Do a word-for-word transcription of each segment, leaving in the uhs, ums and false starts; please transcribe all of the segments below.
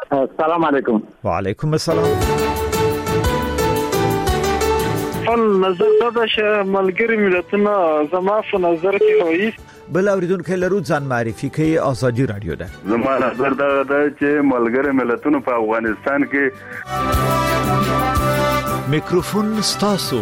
السلام علیکم. وعلیکم السلام. خپل نظر دا چې ملګری ملتونه زما په نظر کې وایي بل اوریدونکو لرو ځان معرفي کوي. ازادي رادیو ده. زما نظر دا ده چې ملګری ملتونه په افغانستان کې میکروفون ستاسو.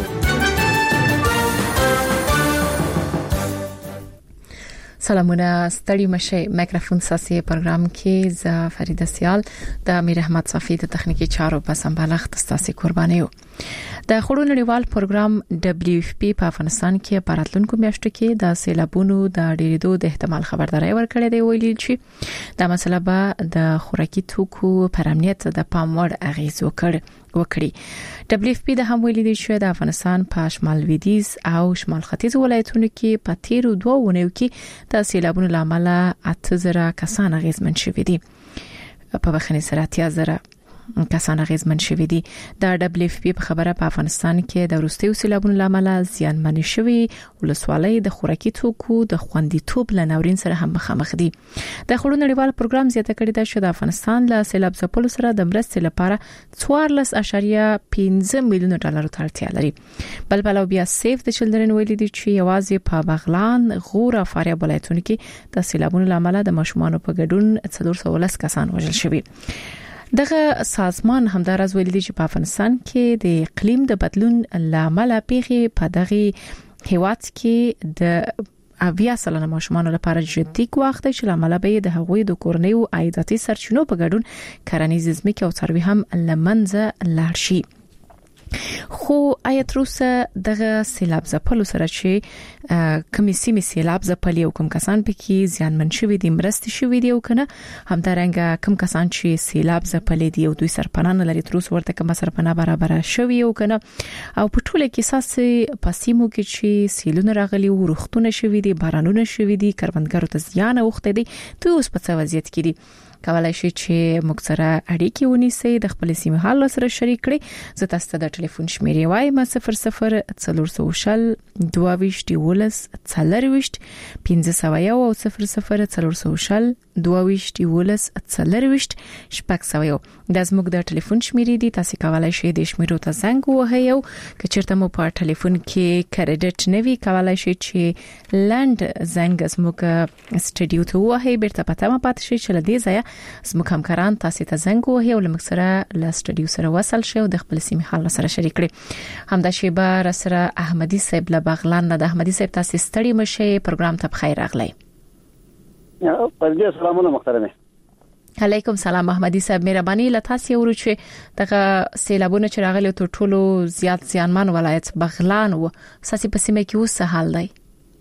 سلامونه ستړي مشه. میکروفون ساسي پروګرام کې ز فریده سیال د امیر احمد صافي د تخنیکی چارو په سمبالښت ستاسو قرباني یو. د خړو نړیوال پروګرام دبليو اف پی په افغانستان کې په راتلونکو میاشتو کې د سیلابونو د ډېرېدو د احتمال خبرداري ورکړې دی. ویلي چې دا مسله به د خوراکي توکو پر امنیت د پام وړ اغیز وکړي وکړي. دبليو اف پی د هم ویلي دی چې د افغانستان په شمال لویدیځ او شمال ختیځ ولایتونو کې په تیرو دوه ونیو کې د سیلابونو لامل اته زره کسان اغیزمن شوي دي. په بخښنې سره اتیا زره کسان اغیزمن شوي دي. د دبليو اف پی په خبره په افغانستان کې د وروستیو سیلابونو لامل زیانمن شوي ولسوالۍ د خوراکي توکو د خوندیتوب لناورین سره هم مخامخ دي. د خړو نړیوال پروګرام زیاته کړې ده چې د افغانستان له سیلاب ځپلو سره د مرستې لپاره څوارلس اعشاریه پنځه میلیون ډالر ته اړتیا لري. بل بل بیا سیف د چلډرن ویلي دي چې یوازې په بغلان، غور او فاریاب ولایتونو کې د سیلابونو لامل د ماشومان په ګډون څلور سوه ولس کسان وژل شوي. دغه سازمان همدارز ویلي دی چې په افغانستان کې د اقلیم د بدلون لامل پیښې په دغه هیواد کې د اویا سلنه ماشومان لپاره جدي وخت چې لامل به د هغوی د کورنیو عایداتي سرچینو په ګډون کرنیز ځمکې او څاروي هم لمنځه لاړ شي. خو آیا تر اوسه دغه سیلاب ځپلو سره چې کمی سیمې سیلاب ځپلي او کوم کسان پکې زیانمن شوي دي مرستې شوي دي او کنه همدارنګه کوم کسان چې سیلاب ځپلي دي او دوی سرپناه نه لري تر اوسه ورته کوم سرپناه برابر شوي او کنه او په ټوله کې اساس پاسیمو کې چې سیلونه راغلي او روختونه شوي دي بارانونه شوي دي کروندګرو ته زیان اوخته دي دوی اوس په څه وضعیت کې دي. کولای شي چې موږ سره اړیکې ونیسئ د خپل سیمې حال سره شریک کړئ. زه تاسو ته د ټلیفون شمیرې وایم صفر صفر څلور سوه شل دوه ویشت یولس څلور ویشت پنځه سوه یو او صفر صفر څلور سوه شل دوه ویشت یولس څلور ویشت شپږ سوه یو. دا زموږ د ټلیفون شمیرې دي. تاسو کولای شئ د شمیرو ته زنګ ووهئ او که چیرته مو په ټلیفون کې کریډټ نه وي کولای شئ چې لاند زنګ زموږ سټډیو ته ووهئ. بیرته پته ما پاتې شي چې لدې ځای زموږ همکاران تاسو ته زنګ وهي او لمک سره له سټډیو سره وصل شي او د خپل سیمې حال سره شریک کړي. همدا شیبه را سره احمدي صاحب له بغلان نه. د احمدي صاحب تاسو ستړي مشه پروګرام ته بخیر راغلی. پرځه سلامونه محترمه. علیکم سلام احمدي صاحب. مهرباني له تاسو ورو چې دغه سیلابونه چې راغلي تر ټولو زیات زیانمن ولایت بغلان و ساسي په سیمه کې اوس حال دی.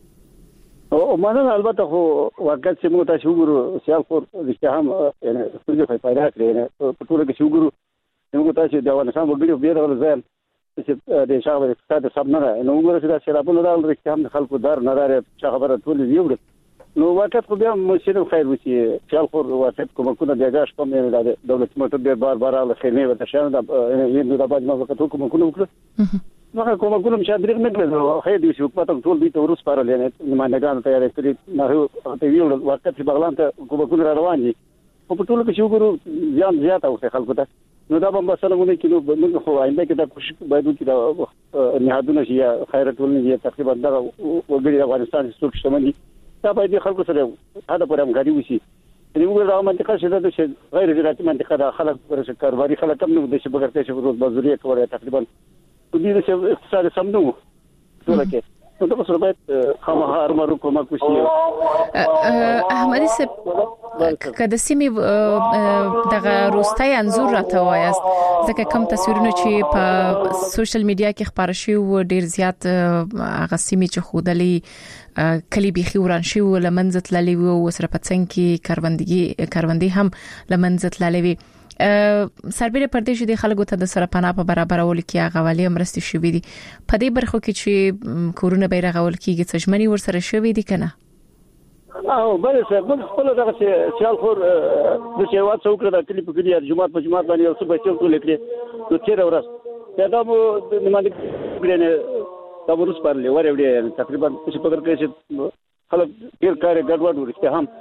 او مننه. البته خو واقعیت چې موږ تاسو وګورو سیال خور رښتیا هم یعنی څه پیدا کړی په ټول کې وګورو موږ تاسو د افغانستان وګړي په ډېر ډول ځای چې د شاغله اقتصاد سم نه نه نو وګورئ چې دا سیلابونه راول رښتیا هم خلکو دار نه لري چې خبره ټول یو نو واقعیت خو بیا مشرف خیر وسی سیال خور واقعیت کومه د جاش په مې د دولت موټر ډېر بار بار له خیمه وته شان د یوه د باج ما وخت کومه کومه وکړه نو کومه کومه چې درې نه کړو خیر دي چې په ټول دي ته ورس پارل نه نمائندګان ته یې کړی نه ته ویل واقعیت چې بغلان ته کومه کومه روان دي په ټول کې چې وګورو ځان زیات او خلکو ته نو دا به مثلا مونږ کې نو موږ خو آینده کې دا کوشش باید وکړو چې نهادونه چې خیرات ولني تقریبا دا وګړي افغانستان څوک شمني دا باید خلکو سره دا پر همکاري وشي. یعنی موږ دا منطقه چې د غیر زراعتي منطقه د خلک پر کاروباري خلک هم نو د شبکې چې روز بازاري کوي تقریبا د دې چې اقتصاد سم نو ټول کې نو دا څه باید خامخا ارمارو کومه کوشي. احمدي صاحب کله سیمې دغه روستای انزور راته وایست ځکه کوم تصویرونه چې په سوشل میډیا کې خبر شي و ډیر زیات هغه سیمې چې خودلې کلی بيخي ورانشي و لمنځت لالي و سره پڅنګ کې کاروندګي کاروندي هم لمنځت لالي وي. سربېره پردیش دي خلکو ته د سره پناه په برابرول کې هغه والی مرستې شوې دي په دې برخو کې چې کورونه بیرغ ول کېږي څه ژمنې ور سره شوې دي کنه. او بل څه بل خپل دغه سیال خور د شیوات څوکړه د کلی په کلی جمعات په جمعات باندې اوس به څوک لیکلي نو چیرې ورس دا مو د نمائندګۍ ګرنه دا ورس پرلې ور وړي تقریبا څه په درکې چې خلک ډیر کار ګډوډ ورسته هم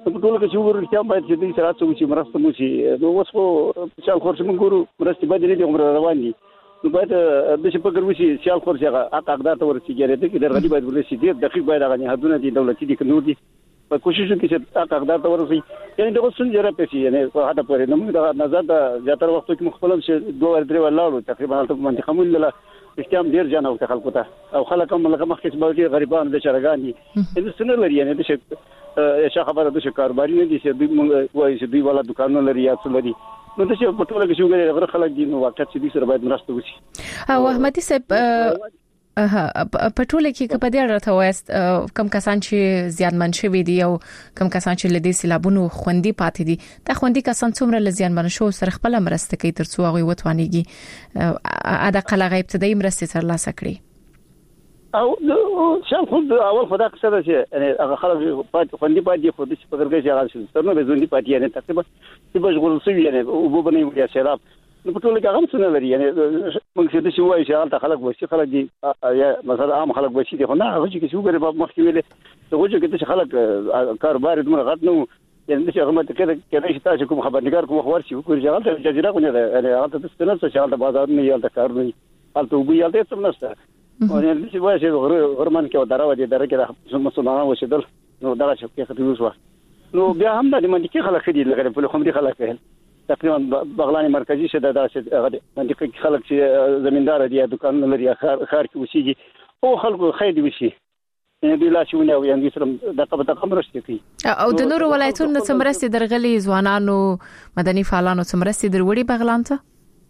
په ټول کې چې ورته چې باید چې دې سره څه وشي مرسته وشي نو اوس خو شال خور چې موږ ګورو مرسته باید دې عمر روان دي نو باید د څه په ګرو شي شال خور چې هغه اقدار ته ورسیږي چې د غړي باید ورسیږي دې دقیق باید هغه نه حدونه دي دولتي دي کنور دي په کوشش کې چې اقدار ته ورسیږي یعنی دغه څنګه جره پېښي یعنی په هغه پورې نو موږ د نظر د زیاتره وخت کې مخفلم چې دوه ور درې ولاړو تقریبا هلته منطقه مول له استعمال ډیر جنا او خلکو ته او خلک هم لکه مخکې چې غریبان د چرګان دي د سن لري یعنی د څه خبره د کاروباري نه دي چې دوی وایي چې دوی ولا دکانونه لري یا څه لري نو د څه په ټوله کې چې غره خلک دي نو واقعیت چې دوی سره باید مرسته وشي او احمدي صاحب اها په ټوله کې په دې راته وایست کم کسان چې زیانمن شوي دي او کم کسان چې لدې سیلابونو خوندي پاتې دي دا خوندي کسان څومره لزیانمن شو سره خپل مرسته کوي ترڅو هغه وتوانيږي ادا قلغه ابتدایي مرسته تر لاسه کړی او شال خود اول خدا څه ده چې یعنی هغه خلک پات خوندي پاتې خو د څه په درګه ځای شي تر نو به ځوندي پاتې یعنی تقریبا چې بشغول شوی یعنی او بنې وړي سیلاب نو په ټول کې هغه څه نه لري یعنی موږ چې د شي وایي چې حالت خلک وشي خلک دي یا مثلا عام خلک وشي دي خو نه هغه چې شو غره په مخ کې ویلې ته وځي چې خلک کاروبار دمر غټ نو یعنی چې هغه مته کې کې چې تاسو کوم خبرنګار کوم خبر شي کوم ځای ته جزیره کو نه یعنی هغه ته څه نه څه حالت بازار نه یالته کار نه حالت وبو یالته څه نشته او یعنی چې وایي چې غره غرمان کې وداره ودی دره کې د مسلمانانو وشدل نو دا چې کې خطر وسو نو بیا هم د منطقي خلک دي لکه په خمري خلک تقریبا بغلان مرکزی شه د داسې منطقه کې خلک چې زمیندار دي دکان لري خار خار کې وسیږي او خلکو خیر دي وشي یعنی د لاشونه او یعنی سره د قبطه قمرشته کوي او د نور ولایتونو سمرستي درغلي ځوانانو مدني فعالانو سمرستي دروړي بغلان ته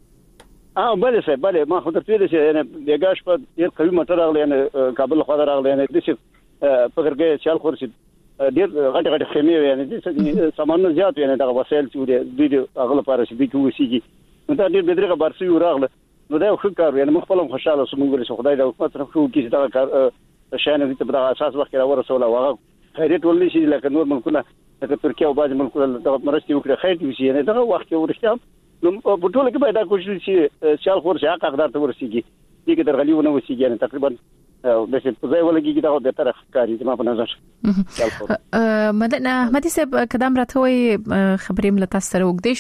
اه بله سه بله ما خو درته دې یعنی بیګاش په ډیر قوي موټر راغلی یعنی کابل خو راغلی یعنی د څه په ګرګه چال خورشي ډیر غټ غټ خیمه یعنی د سامان زیات یعنی د وسایل چې د دې اغله پاره چې د کوسیږي نو دا ډیر بدرګه بارسي راغله نو دا خو کار یعنی مخفلم خوشاله سم ګورې خدای دا حکومت سره خو کې دا کار شانه دې په اساس وخت را ورسول او هغه خیرت ولې شي لکه نور ملکونه لکه ترکیه او بعض ملکونه د مرستي وکړه خیر دي یعنی دا وخت ورشته نو په ټول کې باید دا کوشش شي شال خور شي حق اقدار ته ورسیږي دغه درغلی ونه وسیږي یعنی تقریبا د څه په ځای ولګي دا د طرف کاری زما په نظر مدن احمدي صاحب قدم راته وي خبرې ملت سره وګدې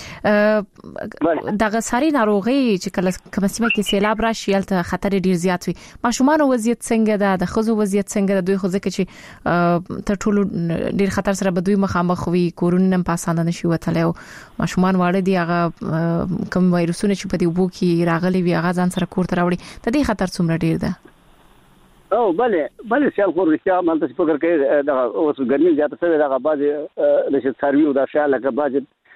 شوې دغه ساري ناروغي چې کله کومه سیمه کې سیلاب راشي الته خطر ډیر زیات وي ماشومان وضعیت څنګه ده د خزو وضعیت څنګه ده دوی خو ځکه چې تر ټولو ډیر خطر سره به دوی مخامخ وي کورونه په اسانه نشي وتلی او ماشومان واړه دي هغه کوم وایروسونه چې په دې وبو کې راغلي وي هغه ځان سره کور ته راوړي د دې خطر څومره ډیر ده او بله بله سیال خور رښتیا مالته فکر کوي دا اوس ګرمي زیاته شوی دا بعض د سروي او دا شاله که بعض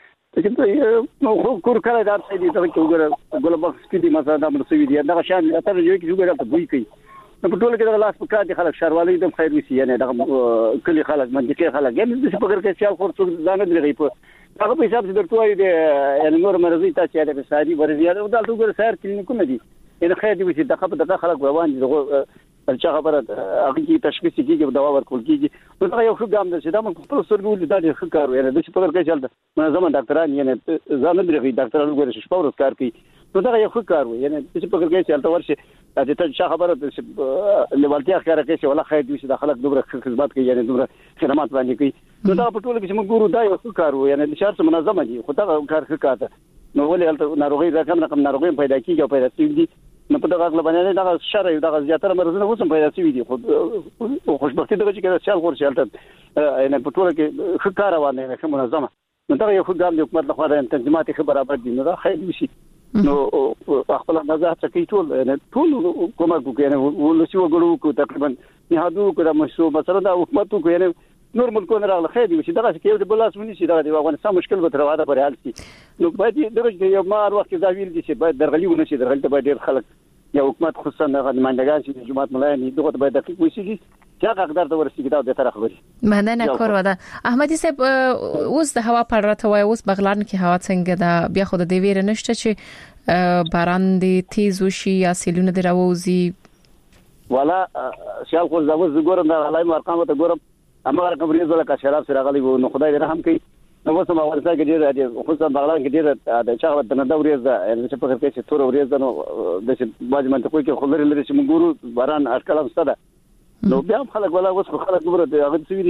چې خو کور کړه دا څه دي دا چې وګوره ګلبخ سپیډي مثلا دا مرسوي دي دا شان تر یو کې وګوره ته بوي کوي نو په ټول کې دا لاس په کار دي خلک شروالي دم خیر وسی یعنی دا کلی خلک منځکي خلک یعنی د فکر کوي سیال خور څو ځان درې په هغه په حساب چې درته وایي د یعنی نور مرزي ته چې د ساري ورزياده او دا وګوره سیر کلینیکونه دي یعنی خیر دي چې دغه په دغه خلک روان دي چې خبره هغه کی تشخیص کیږي دوا ورکول کیږي نو دا یو ښه ګام ده چې دا موږ خپل سرګول دا ښه کار یعنی د څه په ورکه چلته منظم ډاکټران یعنی ځان درې ډاکټران وګورئ چې پاور کار کوي نو دا یو ښه کار وي یعنی چې په ورکه چلته ورشي چې ته څه خبره چې لیوالتیا ښکار کوي چې ولا خیر دي چې د خلک دومره خدمات کوي یعنی دومره خدمات باندې کوي نو دا په ټول کې چې موږ ګورو دا یو ښه کار وي یعنی د شهر منظم دي خو دا کار ښه کار ده نو ولې ناروغي رقم رقم ناروغي پیدا کیږي او پیدا کیږي نو په دغه غل باندې دغه شر یو دغه زیاتره مرزونه اوسم پیدا شوي دي خو خوشبختي دغه چې شال خور شالته نه په ټول کې ښه کار روانه نه منظمه نو دا یو ښه ګام د حکومت لخوا د تنظیمات ښه برابر دي نو دا خیر شي نو خپل اندازه څه کوي ټول نه ټول کومه کوي نه ولسی وګړو کو تقریبا نهادو کو د مشروع مثلا د حکومت کو نه نور ملکونه راغله خیر دي چې دغه کې یو د بلاس ونی شي دغه د افغانستان مشکل به تر واده پر حل شي نو باید دغه یو مار وخت دا ویل دي چې باید درغلی ونه شي درغلی ته باید ډیر خلک یا حکومت خصوصا د نمائندگان چې جماعت ملایان دغه باید دقیق وشي چې هغه اقدار ته ورسیږي دا د طرف خبري مننه کور ودا احمدي صاحب اوس د هوا پر راته وای اوس بغلان کې هوا څنګه ده بیا خو د دې ویره نشته چې باران دي تیز وشي یا سیلونه دی راوځي ولا شال خو زاوز ګورم دا علای ارقام ته ګورم اما رقم ریزه لکه شراب سره غلي نو خدای دې رحم کوي نو اوس ما ورته کې ډیر خصوصا بغلان کې ډیر د چا د نه وريزه یعنی چې په خپل کې تور وريزه نو د باج منطقو کې خلری لري چې موږ ګورو باران اټکل هم ستده نو بیا خلک ولا اوس خلک ګوره هغه څه ویل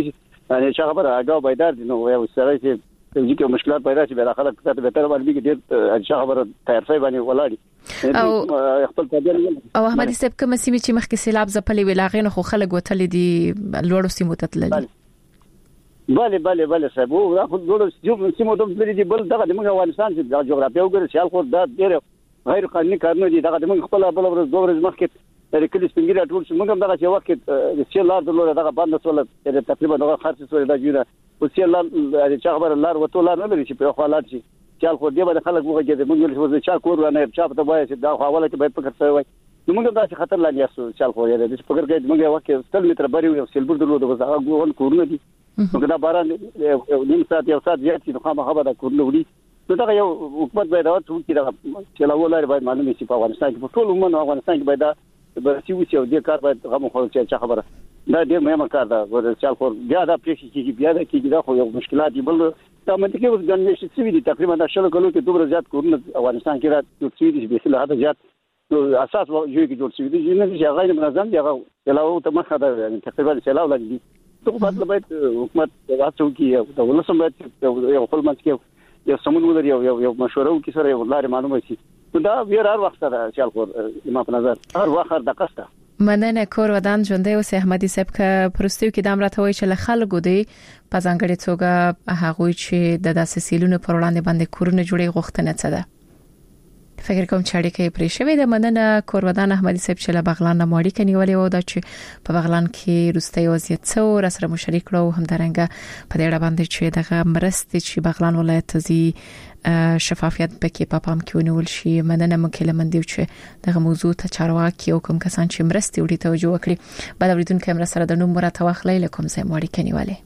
یعنی چې خبره هغه بیدار دي نو یو سره چې چې کوم مشکلات پیدا شي بل خلک ته به تر باندې کې ډېر چې خبره تیارفای باندې ولاړی او خپل طبيعت او احمد صاحب کوم سیمه چې مخکې سیلاب ځپلې ویلاغې نو خو خلک وتل دي لوړو سیمو ته تلل بله بله بله صاحب او خو ډول سیمو ته تلل دي بل دغه د موږ افغانستان چې د جغرافیه وګړي چې خو دا ډېر غیر قانوني کارونه دي دغه د موږ خپل بل ورځ دوه ورځې مخکې د کلی سپینګری ټول چې موږ هم دغه چې وخت د سیلار د لور دغه باندې سول تقریبا دغه خرڅ سول دا جوړه او سیلار چې خبر لار وته لار نه لري چې په حالات شي چې خو دې باندې خلک وګوري د موږ له څه چا کور نه چا په وایي چې دا حواله کې باید فکر کوي نو موږ دا چې خطر لاندې یاسو چې خو یې د فکر کوي موږ وخت ستل متر بری یو سیلبر د لور دغه غوون کورونه دي موږ دا باران نیم ساعت یو ساعت زیات چې خامہ خبره دا کورونه وړي نو دا یو حکومت باید او چې دا چې لا ولر باید معلومه شي په افغانستان کې په ټول عموما افغانستان کې باید برسي وسی او د کار باید غو خو چې خبره دا ډېر مهمه کار ده ورته چې خو بیا دا پېښې کیږي بیا دا کیږي دا خو یو مشکلات دي بل دا مته کې اوس ګڼل شي چې دي تقریبا د شلو کلو کې دومره زیات کورونه افغانستان کې راځي چې به له حد زیات اساس یو کې جوړ شوی دي نه چې غیر منظم دی هغه یلاو ته مخه ده یعنی تقریبا سلاو لګي ته په باید حکومت واسو کې د ولسم باید یو خپل منځ کې یو سمون ولري یو یو مشوره وکړي سره یو لارې معلومه شي دا ویر هر وخت ده چې خو ما په نظر هر وخت د قصته مننه کور ودان ژوندې اوس احمدي صاحب ک پرستیو کې د امرته وای چې له خلکو دی په ځانګړي توګه هغه چې د داسې سیلونو پر وړاندې باندې کورونه جوړي غوښتنه څه ده فکر کوم چې اړیکې پرې شوې ده مننه کور ودان احمدي صاحب چې له بغلان نه ماړی کني ولې و دا چې په بغلان کې روستي وضعیت څو را سره مشارک کړو هم درنګ په دې اړه باندې چې دغه مرستې چې بغلان ولایت زی شفافیت پکې په پام کې ونیول شي مننه مکلم دی چې دغه موضوع ته چارواکي او کوم کسان چې مرستې وړي توجه وکړي بعد اوریدونکو کیمرا سره د نوم مرته واخلې لکم زه ماړی کني ولې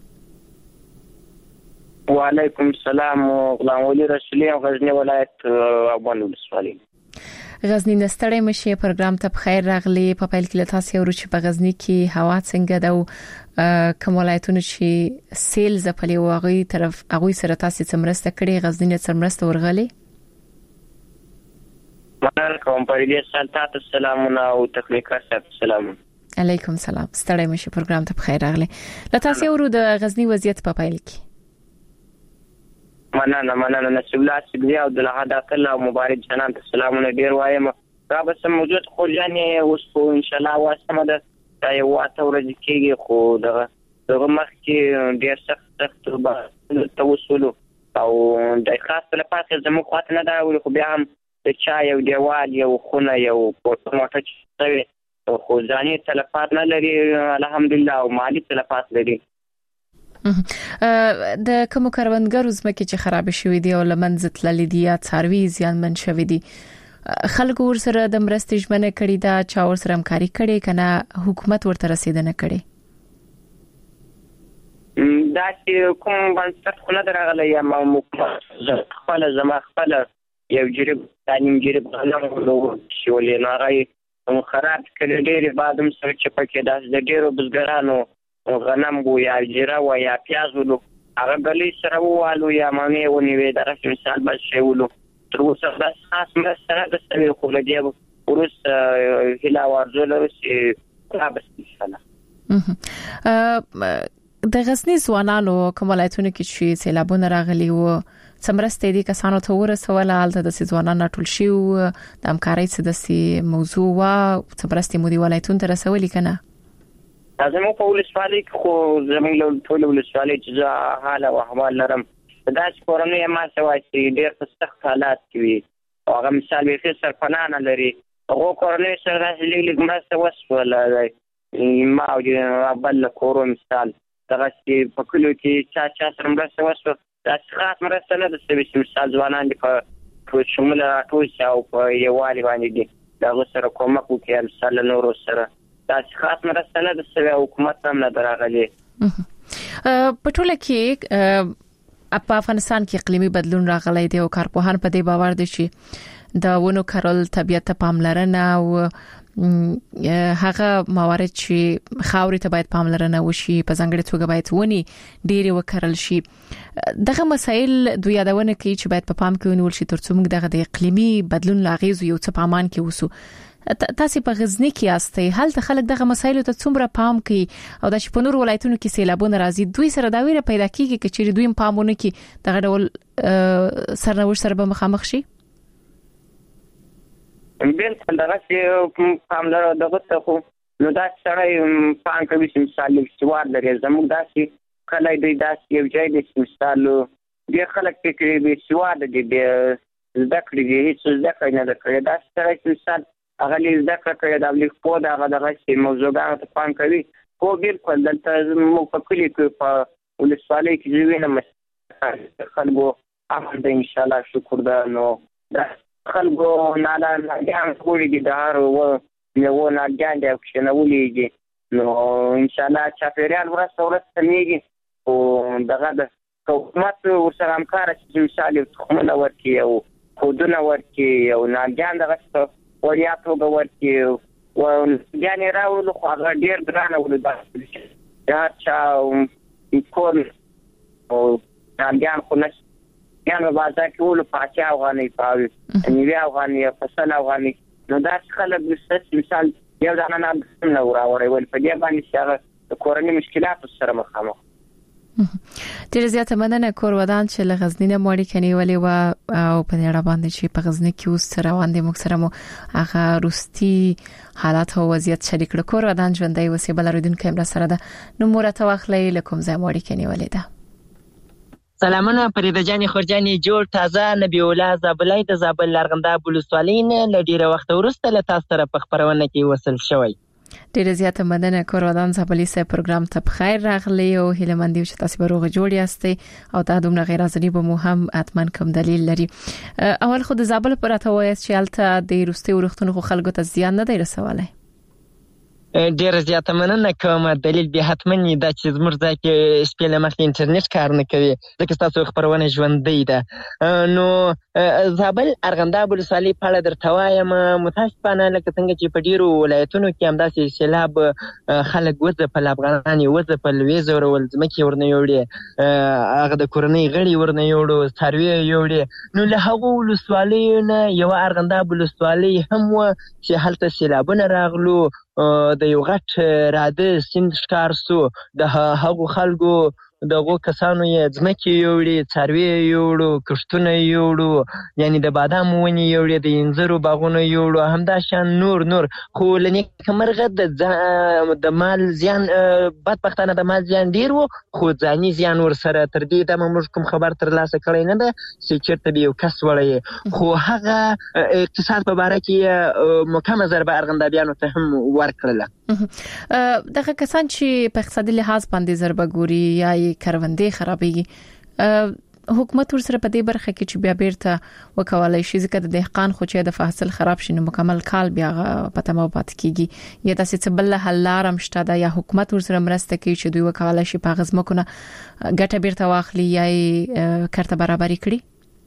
وعلیکم السلام غلام ولی رسولی غزنی ولایت افغان ولسوالۍ غزنی نستړی مشه پروګرام ته بخیر راغلی په پیل کې تاسو ورو چې په غزنی کې هوا څنګه ده کوم ولایتونه چې سیل زپلې واغې طرف هغه سره تاسو څمرسته کړي غزنی نه څمرسته ورغلي وعلیکم پریږه السلام او تخلیقا السلام علیکم سلام ستړی مشه پروګرام ته بخیر راغلی تاسو ورو د غزنی وضعیت په پیل کې مننه مننه نسب الله سګري او د لحد اقل او مبارک جنان ته سلامونه ډیر وایم را به سم موجود خو ځانې اوس خو ان شاء الله واسمه ده دا یو واته ورځ کېږي خو دغه دغه مخ کې ډیر سخت سخت به توسل او د خاص لپاره زموږ خاطر نه دا خو بیا هم د چا یو دیوال یو خونه یو پورته موټه چې خو ځانې تلفات نه لري الحمدلله او مالی تلفات لري د کوم کاروانګرو زمکه چې خراب شوې دي او لمنځ تللې دي یا څاروي زیان من شوې دي خلک ور سره د مرستې ژمنه کړې دا چا ور سره همکاري کړي کنه حکومت ورته رسیدنه کړي دا چې کوم باندې خو نه درغله یا ما خپل زما خپل یو جریب تعلیم جریب غلام ولو شولې نه راي خراب کړي ډېر بعدم سره چې پکې داس د ډېرو بزګرانو غنم وو یا جیره وو یا پیاز وو هغه غلې سره ووالو یا مانې ونیوي دا رسم مثال به شی ولو تر اوسه دا خاص مسره د سوي خو له دې ورس هلا ورزول چې رابس ان شاء الله د غزنی ځوانانو کوم ولایتونه کې چې سیلابونه راغلي وو سمرستې دي کسانو ته ورسول حالت د ځوانانو ټول شي د همکارۍ څخه د سي موضوع وا سمرستې مو دی ولایتونه ته رسولي کنه زموږ په ولسوالۍ کې خو زموږ له ټول ولسوالۍ چې حال او احوال لرم دا چې کورونه ما سوای چې ډېر په سخت حالات کې وي هغه مثال به سر پناه لري هغه کورونه سره راځي لږ مرسته وسوله ما او بل کورو مثال دا چې په کلو کې چا چا سره مرسته وسوله دا خاص مرسته نه ده چې مثال ځوانان دي په شمول راټول او په یووالي باندې دي دا سره کومک وکړي مثال نور سره دا خاص مرسته نه د حکومت هم نه دراغلي په ټوله کې په افغانستان کې اقلیمي بدلون راغلی دی او کارپوهان په دې باور دي چې د ونو کارول طبيعت ته پاملرنه او هغه موارد چې خاورې ته باید پاملرنه وشي په ځانګړي توګه باید ونی ډېری وکړل شي دغه مسایل دوی یادونه کوي چې باید په پام کې ونیول شي ترڅو موږ دغه د اقلیمي بدلون لاغیز یو څه پامان کې وسو تاسو په غزنی کې یاستئ، هلته خلک دغه مسایلو ته څومره پام کوي او د شپونور ولایتونو کې سیلابونه راځي، دوی سره دا ویره پیدا کیږي چې دوی پام ونه کوي دغه ډول سرنوشت سره به مخامخ شي؟ بالکل دغه چې پام لرو دغه ته خو نو دا سړی پام کوي چې مثال سوار لري زموږ داسې کله دوی داسې یو ځای د مثال ډېر خلک فکر کوي سوار دي د زده کړې دي هیڅ زده کړې نه ده کړې، دا سړی چې مثال هغه لږ زده کړه کړې ده او لږ پوه ده هغه دغه چې موضوعګانو ته پام کوي. خو بالکل دلته زموږ په کلي کې په ولسوالۍ کې زه وینم خلکو امن ده انشاءالله شکر ده. نو دا خلکو ناګهان غوړي دي د هر یو ناګهان دی او کښېنولي دي، نو انشاءالله چاپېریال ورځ په ورځ سمېږي. خو دغه د حکومت ورسره همکاره چې مثال یو تخمونه ورکړي او کودونه ورکړي او ناګهان دغه څه وړیا توګه ورکړي او ناګهان یې راوړلو خو هغه ډېر ګرانه ولو د هر چا کور او ناګهان خو نشته یان په بازار کې ولو پاچا افغانۍ پاوي نیوي افغانۍ فصل افغانۍ، نو داسې خلک د مثال یو دانه نابسم نه راوړی ول په دې باندې چې هغه د کورني مشکلاتو سره مخامخ. ډېر زیاته مننه کور ودان چې له غزنی نه مو اړیکه نیولې وه او په دې اړه باندې چې په غزنی کې اوس روان دي موږ سره مو هغه وروستي حالات او وضعیت شریک کړو. کور ودان ژوندۍ اوسئ، بل اورېدونکی هم راسره ده، نو مو راته واخلئ له کوم ځای مو اړیکه نیولې ده؟ سلامونه فریده جانې خورجانې جوړ تازه نبی الله زابلای د زابل لرغنداب ولسوالۍ نه له ډېره وخته وروسته له تاسو سره په خپرونه کې وصل شوی. ډیره زیاته مننه کور ودان زابلی سه پروګرام ته بخیر راغلی او هیله مند یو چې تاسو به روغ جوړ یاستئ او دا دومره غیر ازلی به مو هم اتمن کوم دلیل لري. اول خو د زابل پر اته وایي چې الته د روستي ورختونو خو خلکو ته زیان نه دی رسولای. ډېر زیاته مننه کوم، دلیل به حتمن دا چې زموږ ځای کې شپې له مخکې انټرنیټ کار نه کوي ځکه ستاسو خپرونه ژوندۍ ده. نو زابل ارغنداب ولسوالۍ په اړه درته وایم، متاسفانه لکه څنګه چې په ډېرو ولایتونو کې همداسې سیلاب خلک وځپل، افغانان یې وځپل، ویې ځورول، ځمکې ورنه یوړې، هغه د کورنۍ غړي ورنه یوړو، څاروي یې یوړې. نو له هغو ولسوالیو نه یوه ارغنداب ولسوالۍ هم وه چې هلته سیلابونه راغلو، د یو غټ راده سیند ښکار سو، د هغو خلکو دغو کسانو یې ځمکې یوړې، څاروي یې یوړو، کښتونه یې یوړو، یعنی د بادامو ونې یوړې، د انځرو باغونه یوړو، همداشان نور نور. خو له نیکمرغه د مال زیان بدبختانه د مال زیان ډېر و، خو ځاني زیان ورسره تر دې دمه موږ کوم خبر ترلاسه کړی نه ده چې چېرته به یو کس وړی، خو هغه اقتصاد په باره کې مکمه ضربه ارغندابیانو ته هم ورکړله. دغه کسان چې په اقتصادي لحاظ باندې ضربه ګوري یا کروندې خرابېږي، حکومت ورسره په دې برخه کې چې بیا بیرته وکولای شي ځکه د دهقان خو چې د فحصل خراب شي نو مکمل کال بیا په تمه پات کیږي، یا داسې څه بل حل لارم شته ده یا حکومت ورسره مرسته کوي چې دوی وکولای شي په غزمه کنه ګټه بیرته واخلي یا یې کارته برابرۍ کړي؟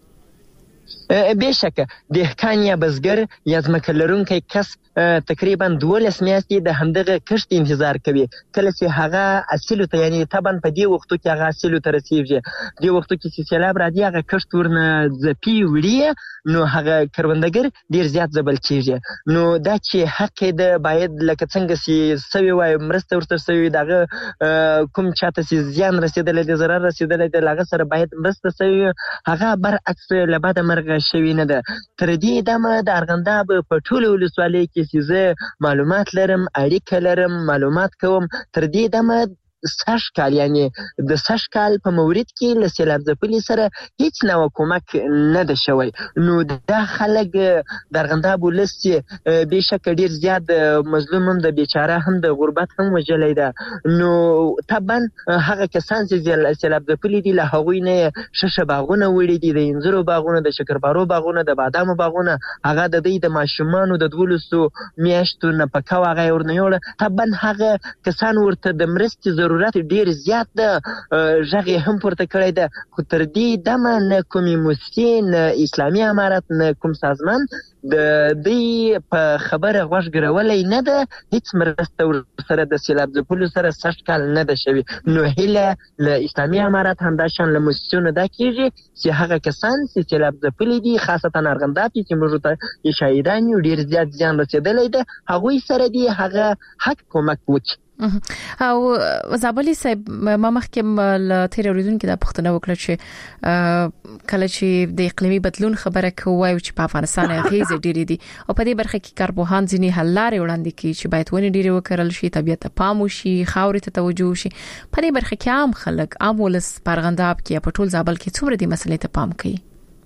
بېشکه دهقان یا بزګر یا ځمکه لرونکی کس تقریبا دولس میاشتې د همدغه کښت انتظار کوي، کله چې هغه اصلو ته یعنی طبعا په دې وختو کې هغه اصلو ته رسیږي، دې وختو کې چې سیلاب راځي هغه کښت ورنه ځپي وړي، نو هغه کروندګر ډېر زیات ځپل کېږي. نو دا چې حق یې ده باید لکه څنګه چې سوی وای مرسته ورسره سوی دغه کوم چاته چې زیان رسېدلی دی، ضرر رسېدلی دی، له هغه سره باید مرسته سوی، هغه برعکس له بده مرغه شوي نه ده. تر دې دمه د ارغنداب په ټولو ولسوالیو کې چې زه معلومات لرم، اړیکه لرم، معلومات کوم، تر دې دمه سږ کال یعنی د سږ کال په مورد کې له سیلاب ځپلي سره هیڅ نوع کومک نه ده شوی. نو دا خلک د ارغنداب ولس چې بېشکه ډېر زیات مظلوم هم د بیچاره هم د غربت هم وژلی ده، نو طبعا هغه کسان چې سیلاب ځپلي دي له هغوی نه یې ښه ښه باغونه وړي دي، د انځرو باغونه، د شکرپارو باغونه، د بادامو باغونه، هغه د دوی د ماشومانو د دولسو میاشتو نفقه هغه یې ورنه یوړه. طبعا هغه کسان ورته د مرستې ضرورت ډیر زیات ده، ژغ هم پورته کړی ده، خو تر دې دمه نه کومې موسسې نه اسلامي امارت نه کوم سازمان د دې په خبره غوږ ګرولای نه ده، هیڅ مرسته ورسره د سیلاب ځپلو سره سږ کال نه ده شوې. نو هیله له اسلامي امارت همداشان له موسسونو دا کېږي چې هغه کسان چې سیلاب ځپلي دي خاصتا ارغنداب چې موږ ته شاهدان یو ډیر زیات زیان رسېدلی ده، هغوی سره دي هغه حق کومک وکړي. او زابلی صاحب ما مخکې له تیر اوریدونکو د پښتنو وکړه چې کله چې د اقلیمي بدلون خبره کوي چې په افغانستان غیزه ډېری دي او په دې برخه کې کارپوهان ځینی حل لارې وړاندې کوي چې باید ونې ډېری وکړل شي، طبيعت ته پام وشي، خاورې ته توجه وشي. په دې برخه کې عام خلک عام ولس پرغنداب کې په ټول زابل کې څومره دې مسلې ته پام کوي؟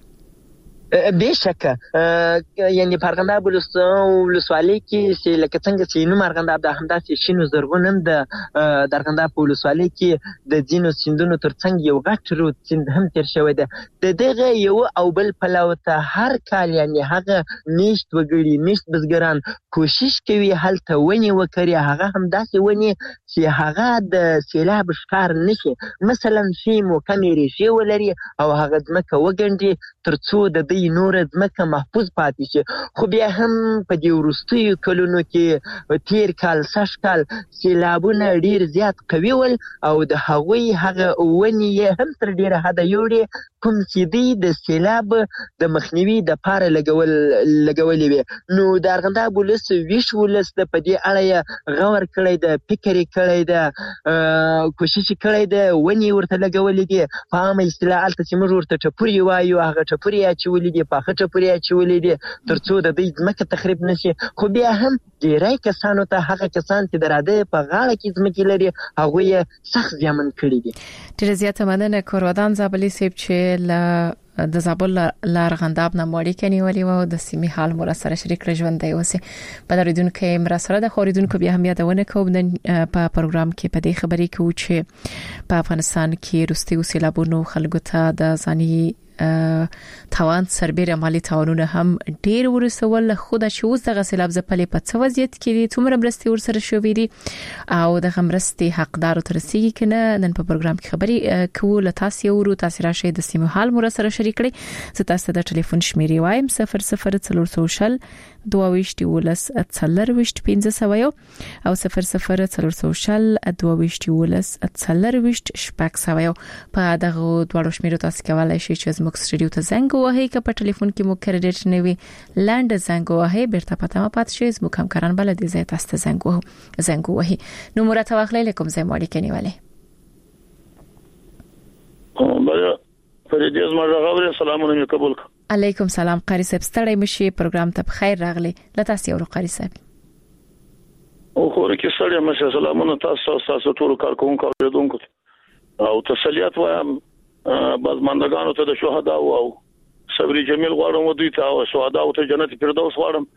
بشکه یعنی پرغنداب ولسوالۍ کې چې لکه څنګه چې نوم ارغنداب د همداسې شینو زرغون هم د ارغنداب ولسوالۍ کې د ځینو سیندونو ترڅنګ یو غټ رود سیند هم تیر شوی دی. د دغه یو او بل پلو ته هر کال یعنی هغه میشت وګړي میشت بزګران کوشش کوي هلته ونې وکړي، هغه همداسې ونې چې هغه د سیلاب ښکار نشي، مثلا شي مو کمې ریښې ولري او هغه ځمکه وګنډي ترڅو د دې نور ځمکه محفوظ پاتې شي. خو بیا هم په دې وروستیو کلونو کې تیر کال سږ کال سیلابونه ډیر زیات قوي ول او د هغوی هغه ونې یې هم تر ډیره حده یوړې کوم چې دوی د سیلاب د مخنیوي دپاره لګول لګولې وې. نو د ارغنداب ولس ویش ولس د په دې اړه یې غور کړی ده، فکر یې کړی ده، کوشش یې کړی ده، ونې ورته لګولې دي. په عامه اصطلاح هلته چې موږ ورته ټپورې وایو، هغه ټپورې یې اچولې دي، پاخه ټپورې یې اچولې دي ترڅو د دوی ځمکه تخریب نشي. خو بیا هم ډیری کسانو ته هغه کسان چې د راده په غاړه کې ځمکې لري هغوی یې سخت زیانمن کړي دي. ډېره زیاته مننه کورودان زابلي صاحب چې له د زابل له ارغنداب نه اړیکه نیولې و او د سیمې حال مو سره شریک کړ. ژوندی اوسئ. په اوریدونکو مر سره د اوریدونکو بیا هم یادونه کوم په پروګرام کې په دې خبرې کې چې په افغانستان کې وروستي سیلابونو خلکو ته د ځاني توان سربېره مالی توانونه هم ډیر ورسول، خو د شوز د سیلاب ځپلې په څه وضعیت کې دي، څومره مرستې ورسره شوې دي او د مرستې حقدار تر رسیدي کنه. نن په پروګرام کې خبري کوو له تاسو ورو تاسو راشي د سیمو حال مو سره شریک کړئ. زه تاسو د ټلیفون شمیرې وایم صفر صفر څلور سوشل دوه ولس څلور وشت پنځه سو یو او صفر صفر څلور سوشل دوه ولس څلور وشت شپږ سو یو. په دغه دوه شمیرو تاسو کولای شئ چې زموږ سټډیو ته زنګ ووهئ که په ټلیفون کې مو کریډټ نه وي لاند زنګ ووهئ بیرته پته ما پات شي زموږ همکاران بل دي زه تاسو ته زنګ ووه زنګ ووهئ. نو مرته واخلئ کوم ځای مو اړیکه نیولې. بله فريدي زما غوړې سلامونه مې قبول کړ. علیکم سلام قاری صاحب، ستړی مشي پروګرام ته بخیر راغلی. لتاسو یو قاری صاحب او خو کې ستړی مشه سلامونه تاسو تاسو ټول کارکونکو اوریدونکو او تسلیت وایم باز مندگانو ته د شهدا او صبري جمیل غواړم ودی ته او شهدا او ته جنت فردوس غواړم.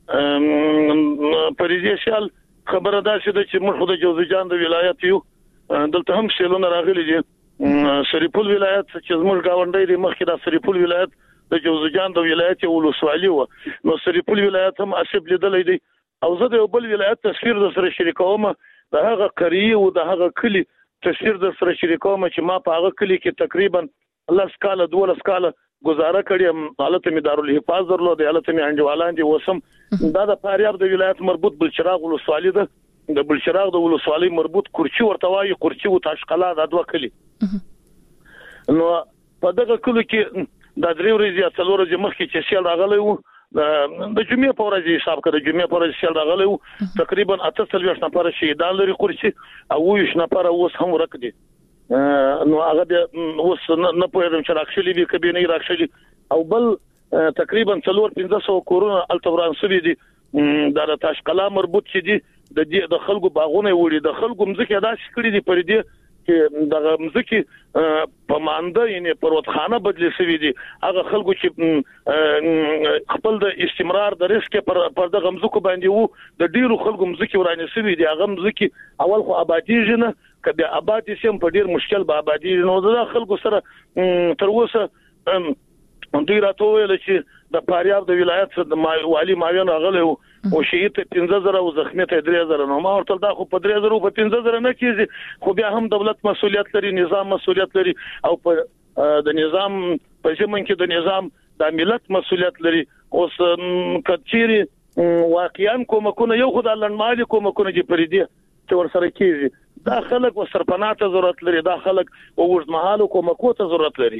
فريدي سیال خبره ده چې موږ خو د جوزجان د ولایت یو دلته هم سیلونه راغلي دي. سریپول ولایت چې زموږ گاونډي دی مخکې د سریپول ولایت د جوزجان د ولایت یو ولسوالي و، نو سریپول ولایت هم اسب لیدلې دی او زه د بل ولایت تصویر د سره شریکوم، د هغه قریه او د هغه کلی تصویر د سره شریکوم چې ما په هغه کلی کې تقریبا لس کاله دوه کاله گزاره کړم. حالت می دارالحفاظ درلود، حالت می انجوالان دي وسم. دا د فاریاب د ولایت مربوط بلچراغ ولسوالي ده، د بلچراغ د ولسوالي مربوط کورچی ورته وایي، کورچی او تاشقلا د دوه کلی. نو په دغه کلی کې د درې ورځې څلور ورځې مخکې چې سیل راغلی و، د جمعې په ورځ حساب کړه، د جمعې په ورځ سیل راغلی و، تقریبا اته څلوېښت نفر شهیدان لري کورچی او اووه نفر اوس هم ورک دي. نو هغه اوس نه پوهېږم چې راخلي دي که به نه راخلي او بل تقریبا څلور پنځه سوه کورونه هلته وران شوي دي. د تاشقلا مربوط چې دي د خلکو باغونه وړي، د خلکو مځکې داسې کړي دي پرې دي چې دغه مځکې په مانده یعنی پروتخانه بدلی شوی دي. هغه خلکو چې خپل د استمرار د ریسک پر پر دغه مځکو باندې وو، د ډیرو خلکو مځکې ورانه شوی دي. هغه مځکې اول خو آبادی جن کبه آبادی سم په ډیر مشکل به آبادی نو د خلکو سره تر اوسه دوی راته ویل چې د فاریاب د ولایت د والی ماوین راغلی او شهید پنځه زره او زخمی ته درې زره نو ما ورته دا خو په درې زره په پنځه زره نه کیږي خو بیا هم دولت مسولیت لري نظام مسولیت لري او په د نظام په ځمن کې د نظام د ملت مسولیت لري اوس کچيري واقعا کومکونه یو خدای لنمالي کومکونه چې پریدي چې ورسره کیږي دا خلک وسرپناته ضرورت لري دا خلک وګړمحالو کومکو ته ضرورت لري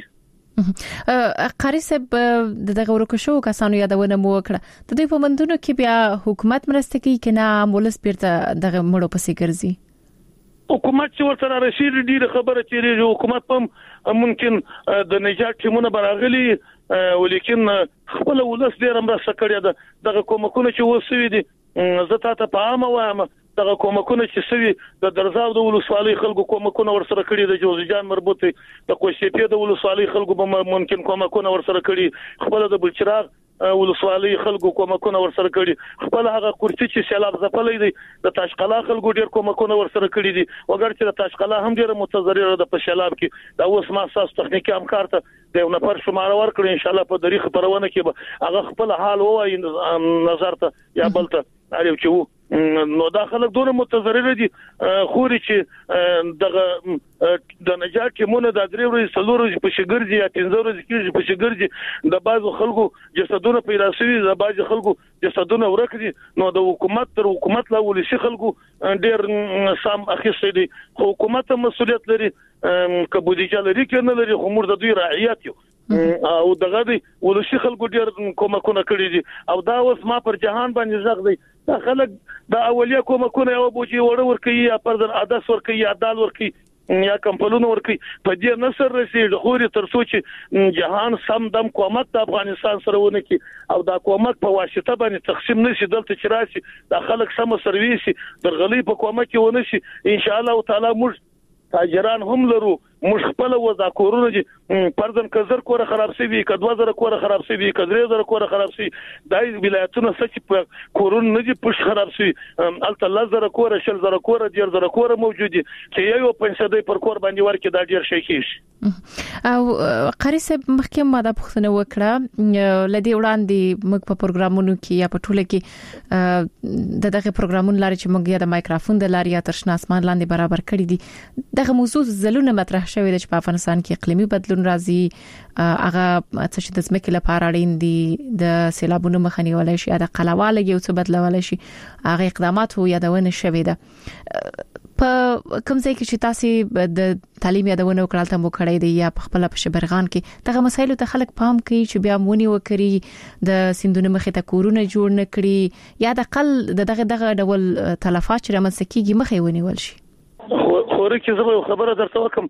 قاری صاحب دغه ورکشو کسانو یادونه مو وکړه د دې په مندونو کې بیا حکومت مرسته کوي کنه مولس پیرته دغه مړو پسې ګرځي حکومت چې ورته راشي ډیره خبره چې حکومت هم ممکن د نجات ټیمونه براغلي ولیکن خپل ولس ډیر مرسته کړی ده دغه کومکونه چې وسوي دي زه تاسو په عامه وایم دغه کومکونه چې سوي د درزاو د ولسوالۍ خلکو کومکونه ورسره کړی د جوزجان مربوطه د کوشيپې د ولسوالۍ خلکو به ممکن کومکونه ورسره کړی خپل د بلچراغ ولسوالۍ خلکو کومکونه ورسره کړی خپل هغه کورسي چې سیلاب زپلې دي د تاشقلا خلکو ډیر کومکونه ورسره کړی دي وګر چې د تاشقلا هم ډیر متضرر ده په سیلاب کې دا اوس ما اساس تخنیکی همکار ته د یو نفر شمار ورکړي ان شاء الله په دریخ پرونه کې به هغه خپل حال وایي نظر ته یا بلته اړیو چې نو دا خلک دوه متضرر دي خوري چې دغه د نجات ټیمونه د درې ورځې څلور ورځې په شګرځي یا پنځه ورځې کې په شګرځي د بعضو خلکو جسدونه پیدا شوي د بعضو خلکو جسدونه ورک دي نو د حکومت تر حکومت لا ولسی خلکو ډیر سم اخیستي دي حکومت مسولیت لري کبودیجه لري کنه لري خو موږ د دوی رعایت یو او دغه دی ولسی خلکو ډیر کومکونه کړی دي او دا اوس ما پر جهان باندې ځغ دی دا خلک د اولیه کومکونه یو بوجي وړ ور کوي یا پر عادت ور کوي یا دال ور کوي یا کمپلونو ور کوي په دې نصر رسید خوري تر څو چې جهان سم دم کومک د افغانستان سره ونه کی او دا کومک په واسطه باندې تقسیم نشي دلته چې راشي د خلک سم سرویس درغلي په کومک ونه شي ان شاء الله تعالی موږ تاجران هم لرو موږ خپل وځا کورونه چې پردن کزر کوره خراب شي وي کدو زره کوره خراب شي وي کدرې زره کوره خراب شي دای ولایتونه سچ کورونه نه دي پښ خراب شي الته الله زره کوره شل زره کوره ډیر زره کوره موجودي چې یو پنځه پر کور باندې ورکه دا ډیر شي کیږي او قاری صاحب مخکې ما د پښتنه وکړه لدی وړاندې موږ په پروګرامونو کې یا په ټوله کې د دغه پروګرامونو لاري چې موږ د مایکروفون د لاري یا ترشنا اسمان لاندې برابر کړی دي دغه موضوع زلونه مطرح شوی د په افغانستان کې اقلیمي بدلون راځي هغه څه چې د ځمکې لپاره اړین دي د سیلابونو مخنیوي شي یا د قلاواله یو څه بدلول شي هغه اقدامات وو یادونه شوی ده په کوم ځای کې چې تاسو د تعلیم یادونه وکړل ته مو کړی دی یا په خپل په شبرغان کې دغه مسایلو ته خلک پام کوي چې بیا مونږ وکړي د سیندونو مخې ته کورونه جوړ نکړي یا د قل دغه دغه ډول تلفات چې رامنځته کیږي مخې ونیول شي خوري چې زه خبره درته وکم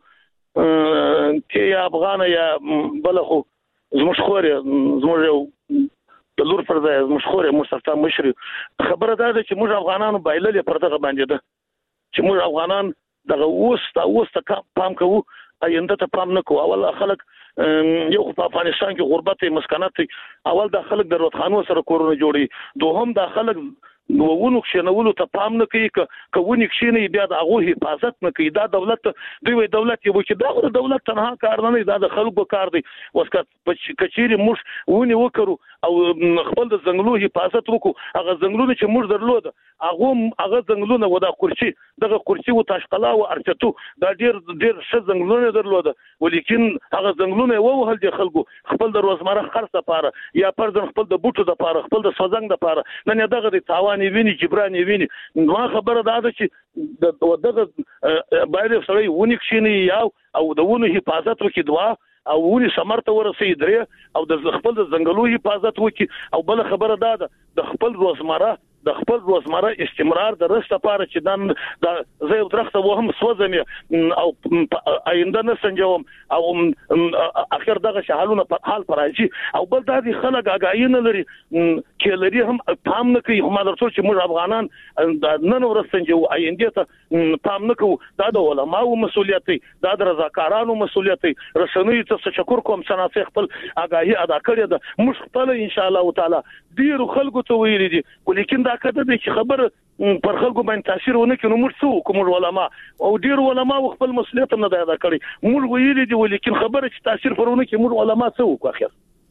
چې یا افغان یا بلخو زموږ خوري زموږ یو د لور پر ځای زموږ خوري مصطفی مشري خبره ده چې موږ افغانانو بایللې پر دغه باندې ده چې موږ افغانان دغه اوس تا اوس ته پام کوو آینده ته پام نه کوو اول خلک یو په افغانستان کې غربت مسکنات اول د خلک د روتخانو سره کورونه جوړي دوهم د خلک نو ونو کښنولو ته پام نه کوي ک ونی کښنی بیا د هغه حفاظت نه کوي دا دولت دوی وی دولت یو چې دا دولت تنها کار نه دا د خلکو کار دی وسکه کچيري موږ ونی وکړو او خپل د زنګلو حفاظت وکړو هغه زنګلونه چې موږ درلود هغه هغه زنګلونه ودا کورسي دغه کورسي و تاشقلا او ارچتو دا ډیر ډیر څه زنګلونه درلود ولیکن هغه زنګلونه ووهل دي خلکو خپل د روزمره خرڅ لپاره یا پردن خپل د بوټو لپاره خپل د سوزنګ لپاره نن دغه د تاوان ویني جبران ویني ما خبره ده چې دغه باید سړی ونی کښینی یا او د ونو حفاظت وکړي دوا او ونی سمرته ورسي درې او د خپل د زنګلو حفاظت وکړي او بل خبره ده د خپل روزمره د خپل روزمره استمرار د رست لپاره چې دن د زه یو درخت وهم سوځم او آینده نه سنجوم او اخر دغه شحالونه په حال پرایشي او بل د خلک اگاهی نه لري چې لري هم پام نه کوي هم درته چې موږ افغانان د نن ورسنجو آینده ته پام نه کوو دا د علماو مسولیت دی دا د رضاکارانو مسولیت دی رسنوي ته تشکر کوم سناسي خپل اگاهی ادا کړی ده موږ خپل ان شاء الله تعالی ډیر خلکو ته ویل دي ولیکن دا کده چې خبر پر خلکو باندې تاثیر ونه کړي موږ څو کوم علماء او ډیر علماء خپل مسولیت نه ادا کړي موږ ویل دي ولیکن خبره چې تاثیر پرونه کې موږ علماء څو کو اخر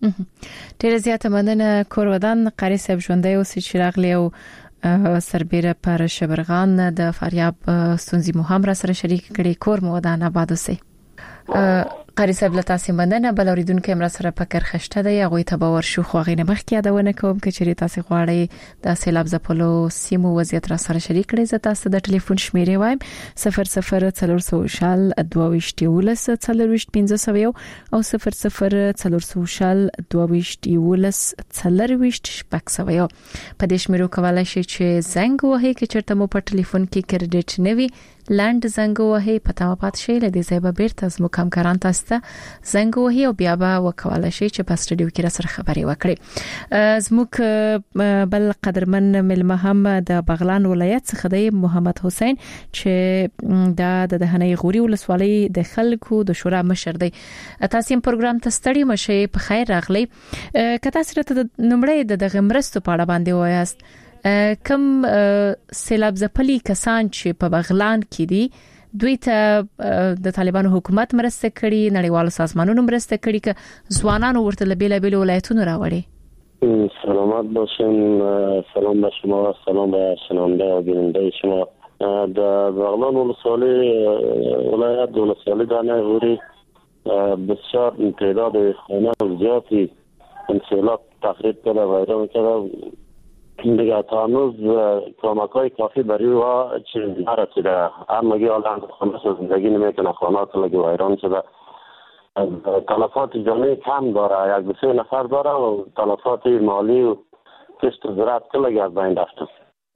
ډېر زیاته مننه کورودان قاری صاحب ژوندۍ اوسې چې راغلی او سربېره پر شبرغان د فاریاب ستونزې مو هم را سره شریک کړي. کور مو ودان آباد اوسئ. قاری صاحب له تاسو مننه. بل اوریدونکو هم را سره فکر خشته دی هغه ته باور شو خو غینه مخکې یادونه کوم چې چیرې تاسو غواړئ د سیلاب ځپلو سیمو وضعیت را سره شریک کړئ. زه تاسو د ټلیفون شمیرې وایم صفر صفر څلور شل دوه ویشت یولس څلور ویشت پنځه سوه او صفر صفر څلور شل دوه ویشت یولس څلور ویشت شپږ سوه. په دې شمیرو کولای شئ چې زنګ وهئ چې چیرته مو په ټلیفون کې کریډټ نوي لاند زنګ وهي پتا پات شي له دې ځای به بیرته زمو کمکاران تاسو ته زنګ وهي او بیا به وکولای شي چې په سټډیو کې را سره خبري وکړي. زمو بل قدرمن ملمه هم د بغلان ولایت څخه دی محمد حسین چې د دهنۍ غوري ولسوالۍ د خلکو د شورا مشر دی. تاسو هم پروګرام ته ستړي مشه په خیر راغلی. کته سره ته نمړې د غمرستو پاړه باندې وایاست کم سیلاب ځپلي کسان چې په بغلان کې دي دوی ته د طالبانو حکومت مرسته کړي نړیوالو سازمانونو مرسته کړي که ځوانانو ورته لبیل بیل ولایتونو راوړي. سلامات باشین. سلام به شما، سلام به شنونده و بیننده شما. در بغلان ولسوالی ولایت ولسوالی دهنه غوری بسیار تعداد خانه زیادی سیلاب تخریب کرده و ویران کرده. دیگه تا هنوز کمک‌های کافی برای وا چیز نرسیده. همگی حالا خانه زندگی نمیکنه، خانه لگی ویران شده. تلفات جانی کم داره، یک بسیار نفر داره و تلفات مالی و کشت و زراعت کلگی از بین رفته.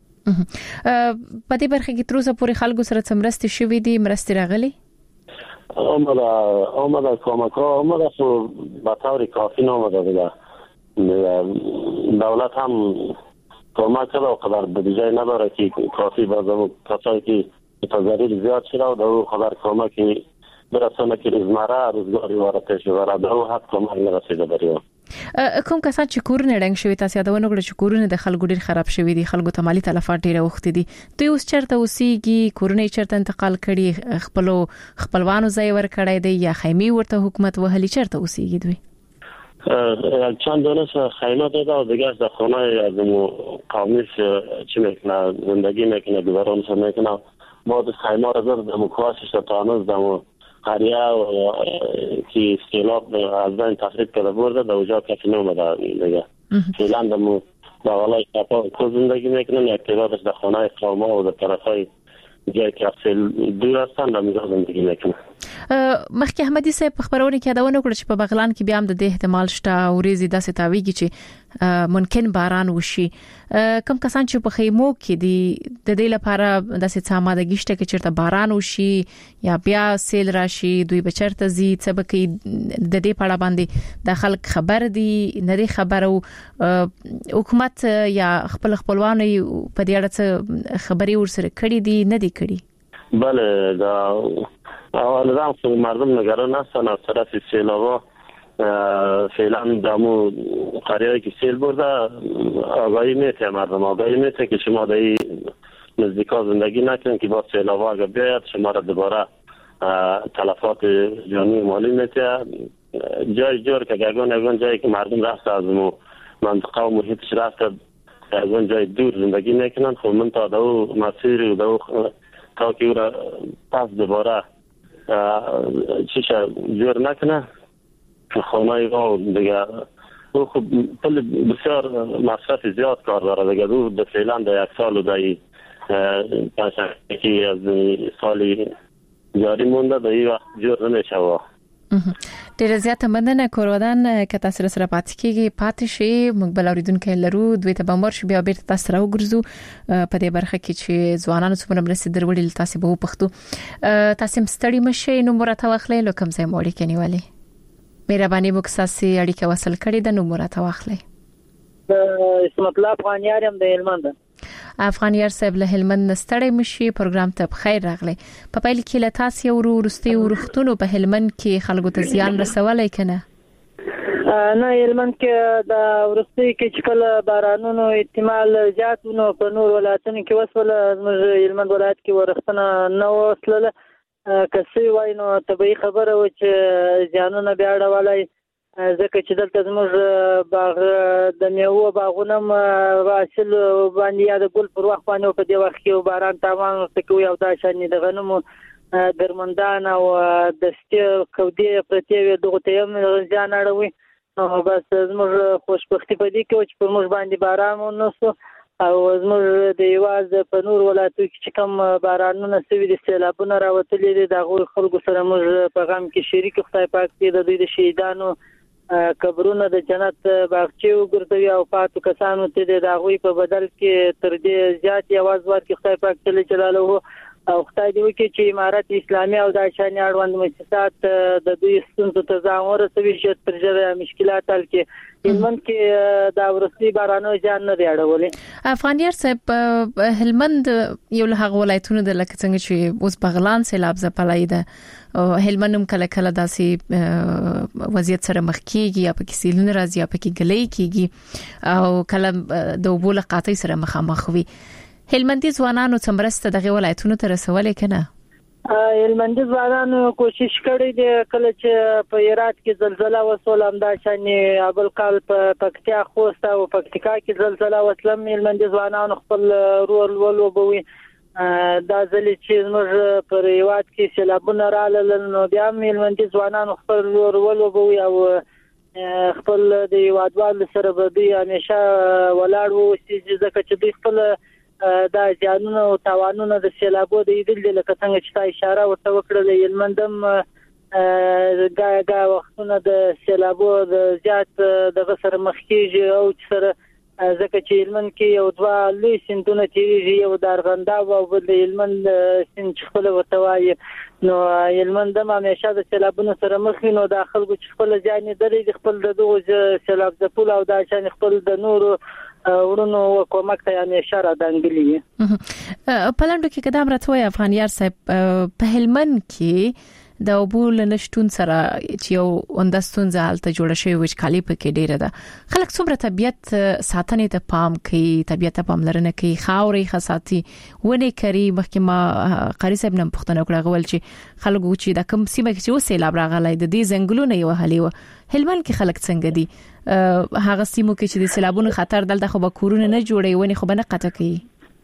په دې برخه کې تر اوسه پورې خلکو سره څمرستې شوې دي مرستې راغلي؟ آمده آمده کمک‌ها آمده خو به طور کافی نامده دیگه. دولت هم کمک کرده و قدر بودجه نداره که کافی بازم کسایی که تضرر زیاد شده و دو قدر کمکی برسانه که روزمره روزگاری وارد شده و دو حد کمک نرسیده برای کوم کسان چې کورونه ډنګ شوی تاسو یادونه کړو چې کورونه د خلکو ډیر خراب شوی دي خلکو ته مالی تلفات ډیر وخت دي دوی اوس چرته اوسېږي کورونه چرته انتقال کړي خپل خپلوانو ځای ور کړی دی یا خیمه ورته حکومت وهلي چرته اوسېږي دوی چند دانش خیمه داده و دیگه در خانه از قومیش چی میکنه زندگی میکنه دیورانش میکنه بعد خیمه را داده دمو کواسش تا هنوز دمو قریه و که سیلاب از بین تخریب کرده برده در اوجا کسی نومده دیگه فعلا دمو در والای کپا کو زندگی میکنن اکتیبادش در خانه قومه و در طرف های جایی که افسیل دور هستن در میزا زندگی میکنن مخکې احمدي صاحب په خبرونه کې یادونه وکړه چې په بغلان کې بیا هم د دې احتمال شته ورېزي داسې تاویږي چې ممکن باران وشي کم کسان چې په خیمو کې دي د دې لپاره داسې څه آمادګي شته چې چیرته باران وشي یا بیا سیل راشي دوی به چیرته زی څه به کوي د دې په اړه باندې د خلک خبر دي نه دي خبرو حکومت یا خپل خپلوان په دې اړه څه خبري ورسره کړې دي نه دي کړې بله دا نظام خود مردم نگران هستن از طرف سیلابا فعلا دمو قریه‌ای که سیل برده آگاهی میته مردم آگاهی میته که شما در این نزدیکا زندگی نکنین که با سیلابا اگر بیاید شما را دوباره تلفات جانی مالی میته جای جور که اگرگان اگرگان جایی که مردم رفته از منطقه و محیطش رفته اگرگان جای دور زندگی میکنن خب من تا دو مسیر و دو تا که او را پس دوباره چیشه جور نکنه خانه را دیگه او خب پل بسیار مصرف زیاد کار داره دیگه دو در فعلا در یک سال و در که از سالی جاری مونده در این وقت جور نمیشه و ډیره زیاته مننه کورودان که تاسو سره پاتې کیږي پاتې شي موږ بل اوریدونکو لرو دوی ته بمر شو بیا بیرته تاسو راو ګرځو په دې برخه کې چې ځوانانو څومره مرسته دروړي تاسو به پښتو تاسو مستړی مشه نو مرته واخلې لکه کوم ځای موړي کنيوالي مهرباني وکړئ ساسي اړیکه وصل کړئ د نو مرته واخلې اسمت الله افغانیارم د هلمند افغانیار صاحب له هلمند نستړی مشي پروګرام ته بخیر راغلی په پیل کې له تاسو یو ورستي ورختونو په هلمند کې خلکو ته زیان رسولای کنه نه هلمند کې د ورستي کې چې کله بارانونو احتمال زیاتونو په نور ولایتونو کې وسول زموږ هلمند ولایت کې ورختنه نه وسله کسي وای نو طبيعي خبره و چې ځانونه بیا ډولای ځکه چې دلته زموږ باغ د میوو باغونه حاصل باندې یا د ګل پر وخت باندې په دې وخت کې باران تاوان ورته کوي او دا شانې د غنمو درمندان او دستې کودې پرتې وي دغه ته هم ځان اړوي. نو بس زموږ خوشبختي په دې کې چې پر موږ باندې باران ونسو او زموږ د یواز په نور ولایتو کې چې کوم بارانونه سوي دي سیلابونه راوتلي دي د هغوی خلکو سره موږ په غم کې شریک خدای پاک دې د دوی د شهیدانو قبرونه د جنت باغچې وګرځوي او پاتو کسانو ته د هغوی په بدل کې تر دې زیات یواز ورکړي خدای پاک جل جلاله او خدای دې وکړي چې امارت اسلامي او د شانې اړوند مؤسسات د دوی ستونزو ته ځان ورسوي چې تر ژره مشکلات حل کړي. هلمند کې دا ورسي بارانو ځان نه دی اړولې. افغانیار صاحب هلمند یو له هغه ولایتونو د لکه څنګه چې اوس بغلان سیلاب ځپلای ده هلمند هم کله کله داسې وضعیت سره مخ کیږي یا پکې سیلونه راځي یا پکې ګلې کیږي او کله د وبول قاطي سره مخامخ وي. هلمندي ځوانانو څمرسته دغه ولایتونو ته رسولې کنه؟ هلمندي ځوانانو کوشش کړی دی کله چې په هرات کې زلزلہ وسول همدا شانې ابل کال په پکتیا خوست او پکتیکا کې زلزلہ وسلم هلمندي ځوانانو خپل رول ولوبوي. دا ځل چې موږ پر هرات کې سیلابونه راغلل نو بیا هلمندي ځوانانو خپل رول ولوبوي او خپل د وادوال سره به دوی همیشه ولاړ وو چې ځکه چې دوی خپل دا ځانونه او توانونه د سیلابو د ایدل لکه څنګه چې تا اشاره ورته وکړه هلمندم ګا وختونه د سیلابو د زیات دغه سره مخ کیږي او سره ځکه چې هلمند کې یو دوه لوی سیندونه تیریږي یو د ارغنداب او بل د هلمند سیند خپل ورته وایي. نو هلمند هم همیشه د سیلابونو سره مخ وي نو د خلکو چې خپل ځان درې خپل د دغه سیلاب ځپل او د شان خپل د نورو ورونو کومک ته همیشه را دانګلي. په لاندو کې قدم راتوي افغانیار صاحب په هلمند کې د وبول نشټون سره چې یو وندستون ځالته جوړ شوی وچ کالی پکې ډیره ده. خلک څومره طبيعت ساتنې ته پام کوي طبيعت ته پاملرنه کوي خاورې خاصاتي ونه کوي مخکې ما قاری صاحب نن پښتنه کړه غول چې خلکو چې د کوم سیمه کې چې سیلاب راغلی د دې زنګلونه یو حالي و. هلمند کې خلک څنګه دي هغه سیمو کې چې د سیلابونو خطر دلته خو به کورونه نه جوړي ونه خو به نه قطع کوي.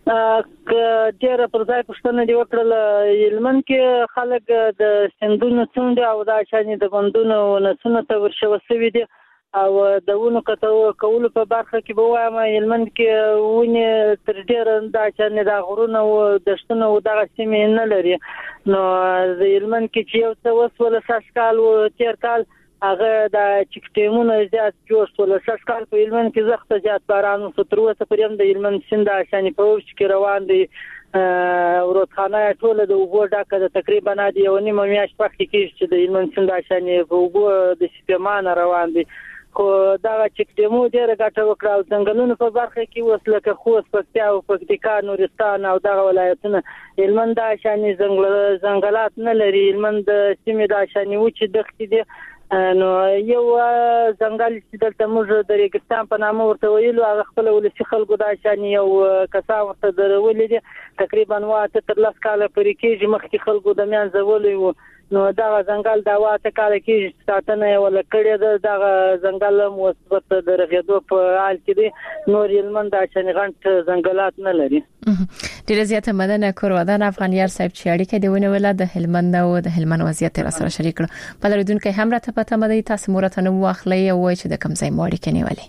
ا ډیر پر ځای پښتنه دی وکړل هلمند کې خلک د سندونو څنډه او د شانې د بندونو نسونه ته ورشوسوي دي او د ونو کته کول په برخه کې به وایم هلمند کې ونی تر ډیر د شانې د غرونو او دشتونو او د سیمې نه لري. نو د هلمند کې چې یو څه وسوله ساسکال او تیر کال هغه د چکټیمونو زیات جوړ شول ساس کال په هلمند کې زخته زیات باران سترو ته پریم د هلمند سیند شانې په وښ کې روان دي ورځخانه ټول د وګو ډاکه د تقریبا د یو نیمه میاشت وخت کې چې د هلمند سیند شانې په وګو د سپېمان روان دي خو دا چکټیمو ډیره ګټه وکړه او څنګهلونو په برخه کې وسلکه خوست پکتیا او پکتیکا نورستان او دغه ولایتونه هلمند شانې ځنګل ځنګلات نه لري. هلمند سیمه د شانې وچ دښتې دي نو یو ځنګل چې دلته موږ د ریګستان په نامه ورته ویلو هغه خپل ولسی خلکو دا شان یو کسا ورته درولې دي تقریبا واته تر لاس کاله پرې کېږي مخکې خلکو د میان زولې وو نو دا ځنګل دا واته کاله کېږي ساتنه ولا کړی دا د ځنګل مثبت درغېدو په حال کې دي نور هلمند شان غنټ ځنګلات نه لري. ډیره زیاته مننه کورودان افغانیار صاحب چې اړیکه دی ونیول د هلمند او د هلمند وضعیت را سره شریک کړ. په لریدونکو هم راته پته مده تاسو مرته نو واخلې او چې د کم ځای موړی کې نیولې.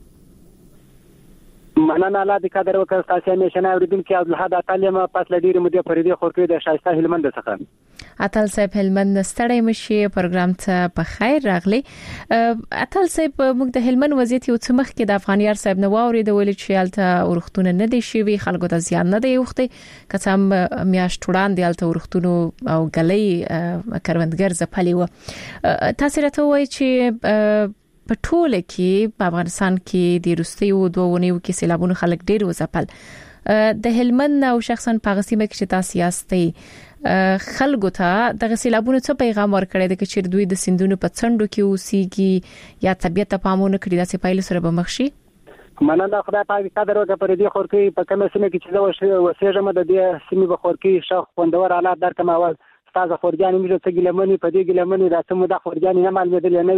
مننه الله دې قدر وکړ تاسو یې نشنه اوریدونکو عبدالحد تعلیم پس لدیره مدیر فریدي خورکوي د شایسته هلمند څخه. اتل صاحب هلمند ستړی مشي پروګرام ته په خیر راغلی. اتل صاحب موږ د هلمند وضعیت یو څه مخ کې د افغانیار صاحب نو اورید ول چې الته ورختونه نه دي شي خلکو ته زیان نه دی وختي کڅم میاشت وړاندې الته ورختونو او غلې کروندګر زپلی و. تاسو راته وایي چې په ټوله کې په افغانستان کې د روسي او دوونیو کې سیلابونو خلک ډیر وځپل. د هلمند او شخصا په غسیمه کې چې تاسو یاستئ خلکو ته د سیلابونو څه پیغام ورکړی د چې دوی د سندونو په څنډو کې اوسېږي یا طبيعت ته پامونه کړی داسې پایله سره به مخ شي. مننه خدای پاک قدر وکړي پر دې خورکي په کومه سیمه کې چې وسېږم د دې سیمه به خورکي شخص خوندور حالات درکمه اول تاسو خورجان میږي چې ګلمنې په دې ګلمنې راته مو د خورجان نه معلومه دي نه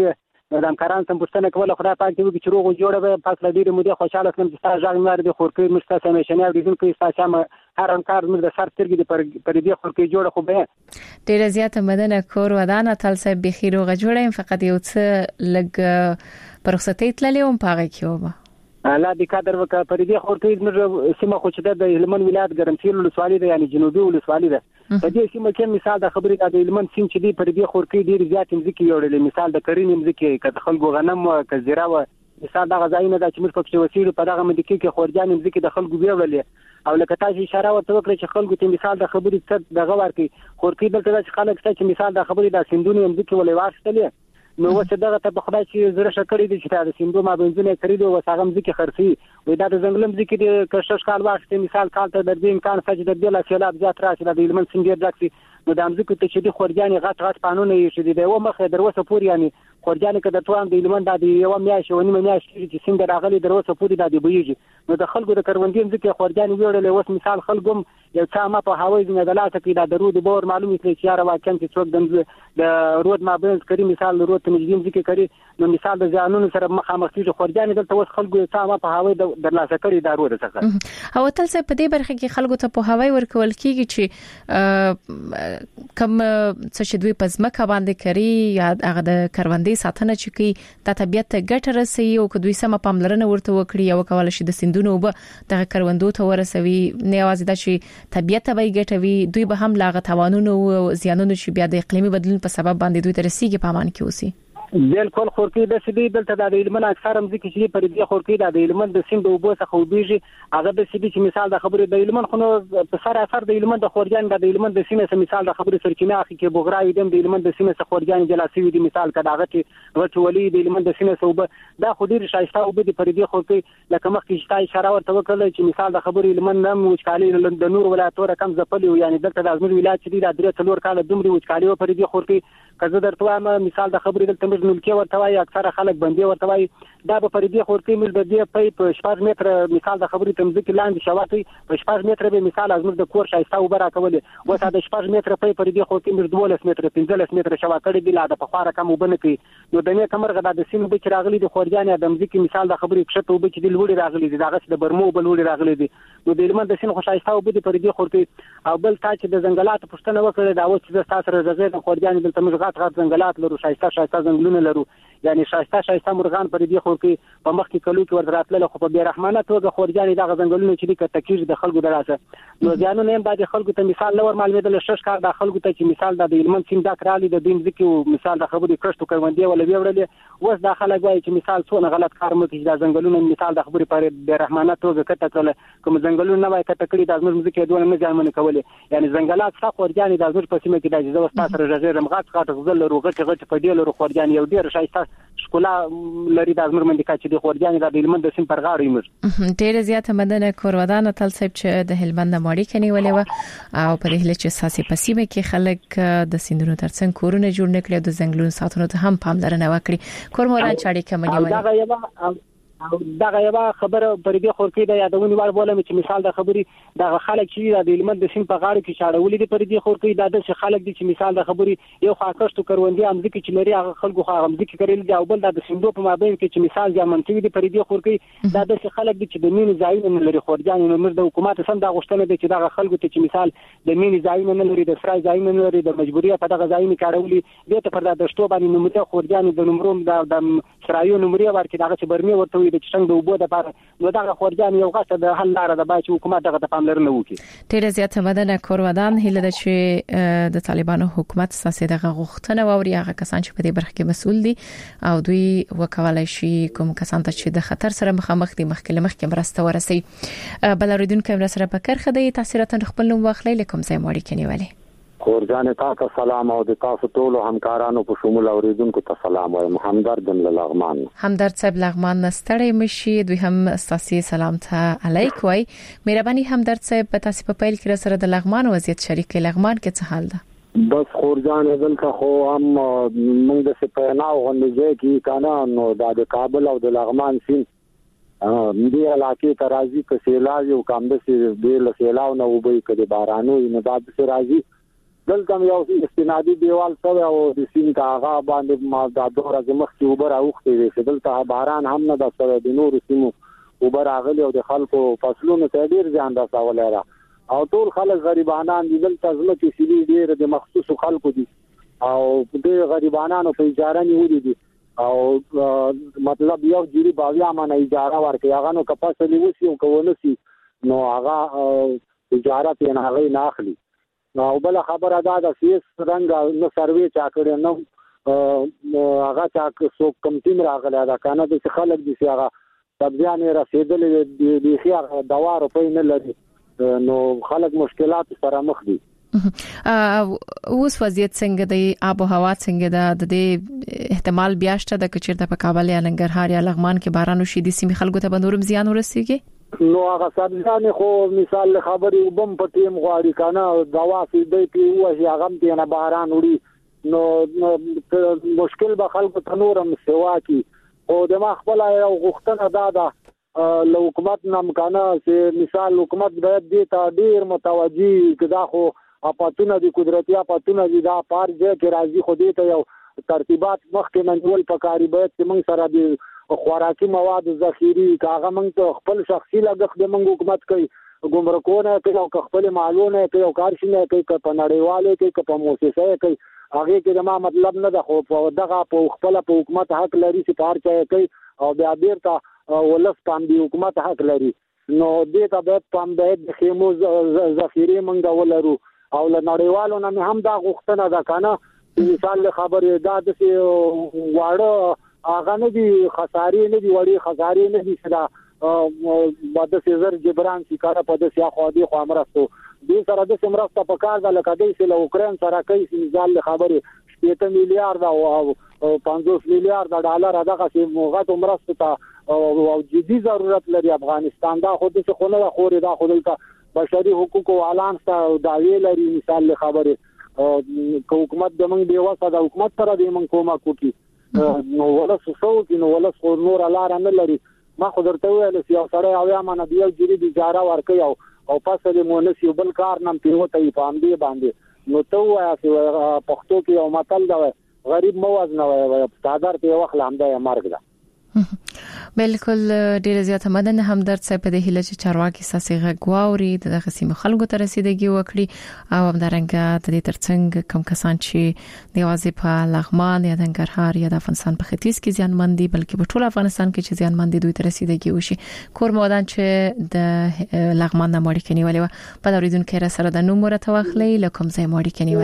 د همکارانو څخه پوښتنه کوله خدای پاک دې وکړي چې روغ جوړه به پاک له ډېرې مودې خوشحاله شوم چې ستا غږ مې اورېدی خورکۍ موږ ستاسو همیشني اورېدونکي ستاسو هم هر همکار زموږ د سر سترګې دي پر دې خورکۍ جوړه خو به ډېره زیاته مننه کور ودانه تل صاحب بخیر روغ جوړه یم فقط یو څه لږ پر رخصتۍ تللې وم په هغه کې ومه الله دې قدر وکړه پر دې خورکۍ زموږ سیمه خو چې د هلمند ولایت ګرمسیر ولسوالي ده یعنی جنوبي ولسوالي ده په دې سیمه کې مثال د خبرې د هلمند سیم چې دی پر دې خورکۍ ډېر زیات مځکې یوړلې مثال د کرینې مځکې که د خلکو غنم و که زیره و مثال دغه ځایونه ده چې موږ پکې وسیلو په دغه مځکې کې خورجانې مځکې د خلکو ویوړلې او لکه تاسو اشاره ورته وکړه چې خلکو ته مثال د خبرې څه دغه ورکړي خورکۍ دلته چې خلک څه چې مثال د خبرې د سیندونو مځکې ولې واخیستلې نو وڅ دغه ته په خدای چې زره شکرې دي چې د سیندو ما بنځونه کړی دوه وساغه مځکې خرڅي وې دا د ځنګل مځکې د کشش کال واخیستې مثال کال ته د دې امکان څه چې د بل سیلاب زیات راشي د هلمند سیند ډیر ځکسي نو د امځکې ته چې د خورجانې غټ غټ قانون یې شې دی و مخه دروسه پور یعنی خورجانې کده توان د هلمند د یو میاشت ونی میاشت چې سیند راغلي دروسه پور د دی بيږي نو د خلکو د کروندې مځکې خورجانې ویړلې اوس مثال خلکو یو څه ما په هوایي نه دلاته کې د درود بور معلومه کړي چې یاره واکن چې څوک د رود ما بنز کړي مثال رود ته نږدې مځکې کړي نو مثال د ځانونو سره مخامخ کیږي خورجانې دلته اوس خلکو څه ما په هوایي د درلاسه کړي د رود څخه او تل څه په دې برخه کې خلکو ته په هوایي ورکول کیږي چې کوم څه چې دوی پزماکه باندې کوي یا هغه د کروندې ساتنه چې کوي د طبيعت ګټه رسوي او که دوی سم پاملرنه ورته وکړي او کول شي د سیندونو وب د کروندو ته ورسوي نه یوازې د چې طبيعت به ګټوي دوی به هم لاغه توانونه او زیانونه چې بیا د اقلیمي بدلون په سبب باندې دوی ترسيږي په امان کې اوسي بالکل خورکۍ د سیدی دلته د هلمند اکثره مځکې چې پر دې خورکۍ د هلمند د سیند اوبو څخه وبېږي هغه د سیدی چې مثال د خبرې د هلمند خو په سر اثر د هلمند د خورجان د هلمند د سیمه څخه مثال د خبرې سرچینه اخی کې بوغراوي د هلمند د سیمه څخه خورجان جلاسي دي مثال کداغه چې ورچولي د هلمند د سیمه څخه دا خو ډیر شایسته او د پر دې خورکۍ لکه مخکې شته اشاره ورته وکړه چې مثال د خبرې هلمند نم وچکالي د نور ولایتونو کم زپلی یعنی دلته د ازمیر ولایت چې د درې څلور کال دومره وچکالي پر دې خورکۍ کزه درته مثال د خبرې دلته موږ نلکې ورته وایي اکثره خلک باندې ورته وایي دا به پر دې خورکۍ موږ د دې په شپږ متر مثال د خبرې تمځکې لاندې شواتي په شپږ متر به مثال از موږ د کور شایسته وبره کولې وسه د شپږ متر په پر دې خورکۍ موږ دولس متر پنځلس متر شواکړې دی لا د پخواره کم وبنه کوي نو د نه کمرغه د سیمه به راغلي د خورجان د مځکې مثال د خبرې کښته وب چې د لوړي راغلي دي دغه د برمو بل لوړي راغلي دي نو د هلمند د سیمه خو شایسته وب دي پر دې خورکۍ او بل تا چې د ځنګلات پښتنه وکړه دا اوس چې تاسو راځي د خورجان دلته موږ غاټ غاټ ځنګلات لرو شایسته شایسته ځنګلونه لرو یعنی شایسته شایسته مرغان پر دې خورکۍ په مخ کې کلو کې ورتراتله خو په بې رحمانه توګه خورجان دغه ځنګلونه چې د تکیج د خلکو دراسه نو ځانونه هم باید خلکو ته مثال لور معلومات له شش کار د خلکو ته چې مثال د هلمند سیند دا کرالي د دین ځکه مثال د خبرې کښتو کوندې ولا ویورلې اوس د خلک وایي چې مثال څونه غلط کار مو کوي د ځنګلونو مثال د خبرې پر بې رحمانه توګه کته کړل کوم ځنګلونه نه وای کته کړی د ازمر ځکه دوه نه ځان کولې یعنی ځنګلات څخه خورجان د ازمر په سیمه کې د اجازه وستا سره راځي غاټ غاټ غزل لرو غټ غټ په دې لرو خورجان یو ډیر شایسته شکولا لري د ازمر منډه چې د خورجان د هلمند د سیم پر غاړه یمر ډیر زیاته مدنه کورودان تل صاحب چې د هلمند ماړی کني ولې و او په دې لچ ساسي پسیمه کې خلک د سیندونو ترڅنګ کورونه جوړ نکړي د ځنګلونو ساتنه ته هم پاملرنه وکړي کورموران چاړي کمنی ولې دا غیبه او دا یو خبره پر دې خورکۍ د یادونې وړ بولم چې مثال د خبرې د خلک چې د هلمند د سیم په غاړه کې شاړولې دي پر دې خورکۍ د داسې خلک دي چې مثال د خبرې یو خاکشتو کروندې امځکه چې لري هغه خلکو خو امځکه کړل دي او بل د سیندو په مابین کې چې مثال ځامن کوي دي پر دې خورکۍ د داسې خلک دي چې د مینې ځایونه لري خورجان نو موږ د حکومت سم د غوښتنه دي چې د خلکو ته چې مثال د مینې ځایونه نه لري د سرای ځایونه نه لري د مجبوریت په دغه ځایونه کارولي دي ته پر د دشتو باندې نمونه خورجان د نمروم د سرایو نمرې ورکې دغه چې برمي ورته وي د څنګه د وبو نو دا خورجان یو غاټه د حل لاره د باچ حکومت دغه د پاملرنه وکړي ډیره زیاته مدنه کورودان هله د چې د طالبانو حکومت ساسي دغه غوښتنه ووري هغه کسان چې په دې برخه کې مسول دي او دوی وکولای شي کوم کسان ته چې د خطر سره مخامخ دي مخکې مخکې مرسته ورسي بلریدون کیمرا سره په کرخه د تاثیرات خپل نوم واخلي لکم ځای موري کني ولی خورجان تاسو سلام او د تاسو ټول همکارانو په شمول اوریدونکو ته سلام وایم همدرد لغمان همدرد صاحب لغمان نستړی مشي دوی هم استاسي سلام ته علیک وای مهرباني همدرد صاحب په تاسو په پیل کې سره د لغمان وضعیت شریک لغمان کې څه حال ده بس خورجان دلته خو هم موږ د سپیناو غونډه کې کانا نو د کابل او د لغمان سین دې علاقې ته راځي چې سیلاب یو کم د سیلاب نه وبې کړي بارانو نه بعد سره راځي دلته یو استنادي دیوال سره او د سین کاغه باندې ما د دوره مخ کې وبر اوختي وي چې دلته باران هم نه د سره د نور سیمو وبر اغلی او د خلکو فصلونو ته ډیر ځان رسول را او ټول خلک غریبانان دي دلته ځمکې سړي ډیر د مخصوص خلکو دي او د غریبانو په اجاره نیولې دي او مطلب یو جری باویا مانه اجاره ورکړي هغه نو کپاسلی وسی او کوونه سي نو هغه اجاره په نه غي نه اخلي نو بل خبره دا د سیس رنګ نو سروي چا کړي نو هغه چا څوک کم تیم راغلی دا کنه د خلک دي چې هغه سبزیانې رسیدلې دي خو دوا روپۍ نه لري نو خلک مشکلات سره مخ دي اوس وضعیت څنګه دی آب او هوا څنګه ده د دې احتمال بیاشته د کچیر په کابل یا ننګرهار یا لغمان کې باران وشي د سیمې خلکو ته بنورم زیان ورسیږي نو هغه سبزیانې خو مثال خبرې وبم په ټیم غواړي کنه دوا سیدې کې وایي هغه ته نه باران وړي نو مشکل به خلکو ته نورم سوا کی او د ما خپل یو غوښتنه دا ده له حکومت نام کنه چې مثال حکومت باید دې ته ډیر متوجي کدا خو اپاتونه دي قدرتي اپاتونه دي دا پار ځای کې راځي خو دې ته یو ترتیبات مخکې منول پکاري باید چې موږ سره د خوراکي مواد ذخیره کاغه موږ ته خپل شخصي لګښت د موږ حکومت کوي ګمرکونه کوي او خپل معلومه کوي او کارشنه کوي په نړیواله کوي په مؤسسه کوي هغه کې ما مطلب نه ده خو په دغه په خپل په حکومت حق لري چې پارچا کوي او بیا بیرته ولس باندې حکومت حق لري نو دې ته به پام د خیمو ذخیره موږ ولرو او له نړیوالو نه هم دا غوښتنه ده کنه مثال خبرې دا د واړه اغه نه دي خسارې نه دي وړي خسارې نه دي صدا بعد سيزر جبران چې کار په دې سیا خو دي خو امرستو دې سره د سمرسته په کار د لکه دې چې له اوکرين سره کوي مثال خبرې شپږ میلیارډ او پنځوس میلیارډ ډالر دغه چې موغت امرسته او جدي ضرورت لري افغانستان دا خو دې خو نه خوري دا خو دلته بشري حقوق او اعلان ته داوی لري مثال خبرې حکومت د موږ دی وسه د حکومت سره د موږ کومه کوي نو ولس شو نو ولس خو نور لار نه لري ما خو درته ویل چې یو سره او یا مانه دی جری د اجاره ورکي او او پاسه مونږ یو بل کار نم پیوته یې پام دی باندې نو ته وایې چې پښتو کې یو متل دا غریب موز نه وایي صادر په وخت لامده مرګ ده بالکل ډیر زیات مدن همدرد صاحب په دې هله چې چارواکي ساسي غواوري د قسم خلکو ته رسیدګي وکړي او همدارنګه د دې ترڅنګ کم کسان چې د واځي په لغمان یا ننګرهار یا د افغانستان په ختیځ کې ځانمندي بلکې په ټول افغانستان کې چې ځانمندي دوی ته رسیدګي وشي کور مودان چې د لغمان نه مړ کېنی ولې په اوریدونکو را سره د نوم ورته واخلي لکم ځای مړ کېنی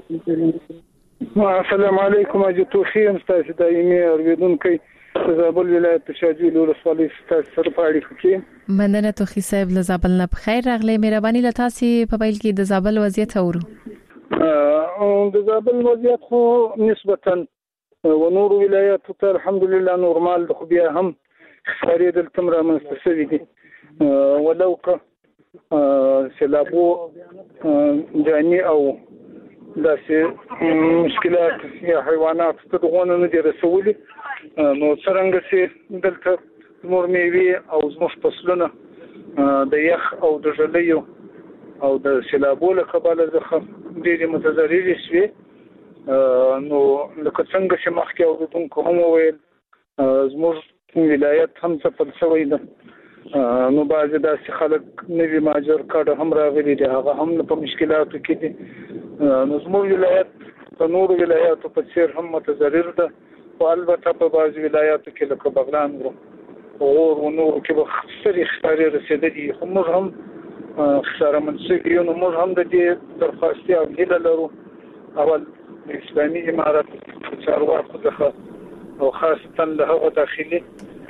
ولې السلام علیکم اجتو خیم ستاسو دایمي اوریدونکو زابل ولایت په شاجوی ولسوالۍ سره په اړیکه کې مننه توخی صاحب له زابل نه په خیر راغلی مهرباني لته سي په پیل کې د زابل وضعیت اورو او د زابل وضعیت خو نسبتا و نور ولایت ته الحمدلله نورمال خو بیا هم خسارې د تمره مستسوي دي ولو که سلابو جاني او داسې مشکلات یا حیوانات ته دغونه نه دي رسولي نو څنګه چې دلته مور میوه او زموږ فصلونه د یخ او د ژلېو او د سیلابو له کبله ځخه ډېرې متضررې شوې نو لکه څنګه چې مخکې اورېدونکو هم وویل زموږ ولایت هم ځپل شوی ده نو بعضې داسې خلک نوي مهاجر کاډه هم راغلي دي هغه هم په مشکلاتو کې دي نو زموږ ولایت په نورو ولایاتو په څېر هم متضرر ده او البته په بعض ولایاتو کې لکه بغلان او او نور کې به سری خسارې رسیدلي خو موږ هم خساره منسوب یو نو موږ هم د دې درخواست او هیله لرو اول د اسلامي امارت چارواکو څخه او خاصتا له هغه داخلي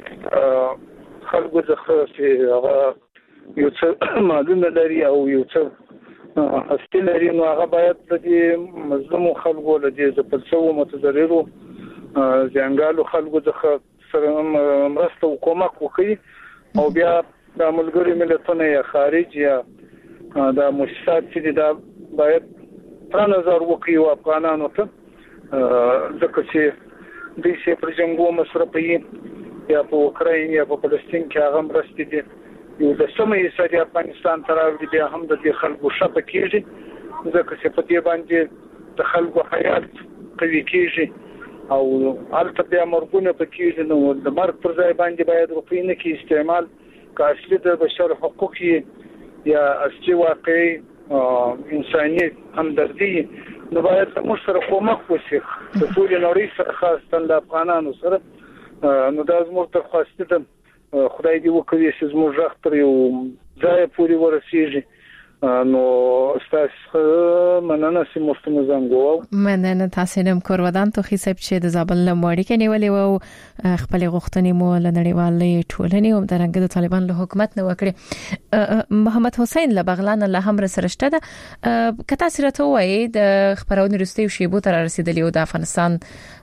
خلکو څخه چې هغه یو څه معلومه لري او یو څه هستی لري نو هغه باید د دې مظلومو خلکو له دې ځپل شوو متضررو ځنګالو خلکو څخه سره مرسته او کومک وکړي او بیا د ملګری ملتونو یا خارج یا د مؤسسات چې دا باید تر نظر وکړي او افغانانو ته ځکه چې د شي پر جنگو مصرفي یا په اوکراین یا په فلسطین کې هغه مرستې دي یو د سمې سره افغانستان تر اوسه بیا هم د خلکو شپه کېږي ځکه چې په دې باندې د خلکو حیات قوي کیږي او البته بیا مرګونه پکې نو د مرګ پر ځای باندې باید روپی نه کې استعمال کا اصلي د بشر حقوق یا اصلي واقعي انساني همدردي نو باید موږ سره کومک وشي د ټول نړۍ سره خاصه د افغانانو سره نو دا زموږ ته خواسته ده خدای دې وکړي چې زموږ غږ تر یو ځای پورې ورسیږي نو تاسو مننه سیمه زنګو مننه تاسو نم کورودان ته حساب چې د زابل لموړي کې نیولې وو خپل غوښتنې مو لنړیوالې ټولنې او درنګ د طالبان له حکومت نه وکړي محمد حسین لبغلان له هم سرشته ده کته سرته وای د خبرونه رسټي شیبو تر رسیدلی او د افغانستان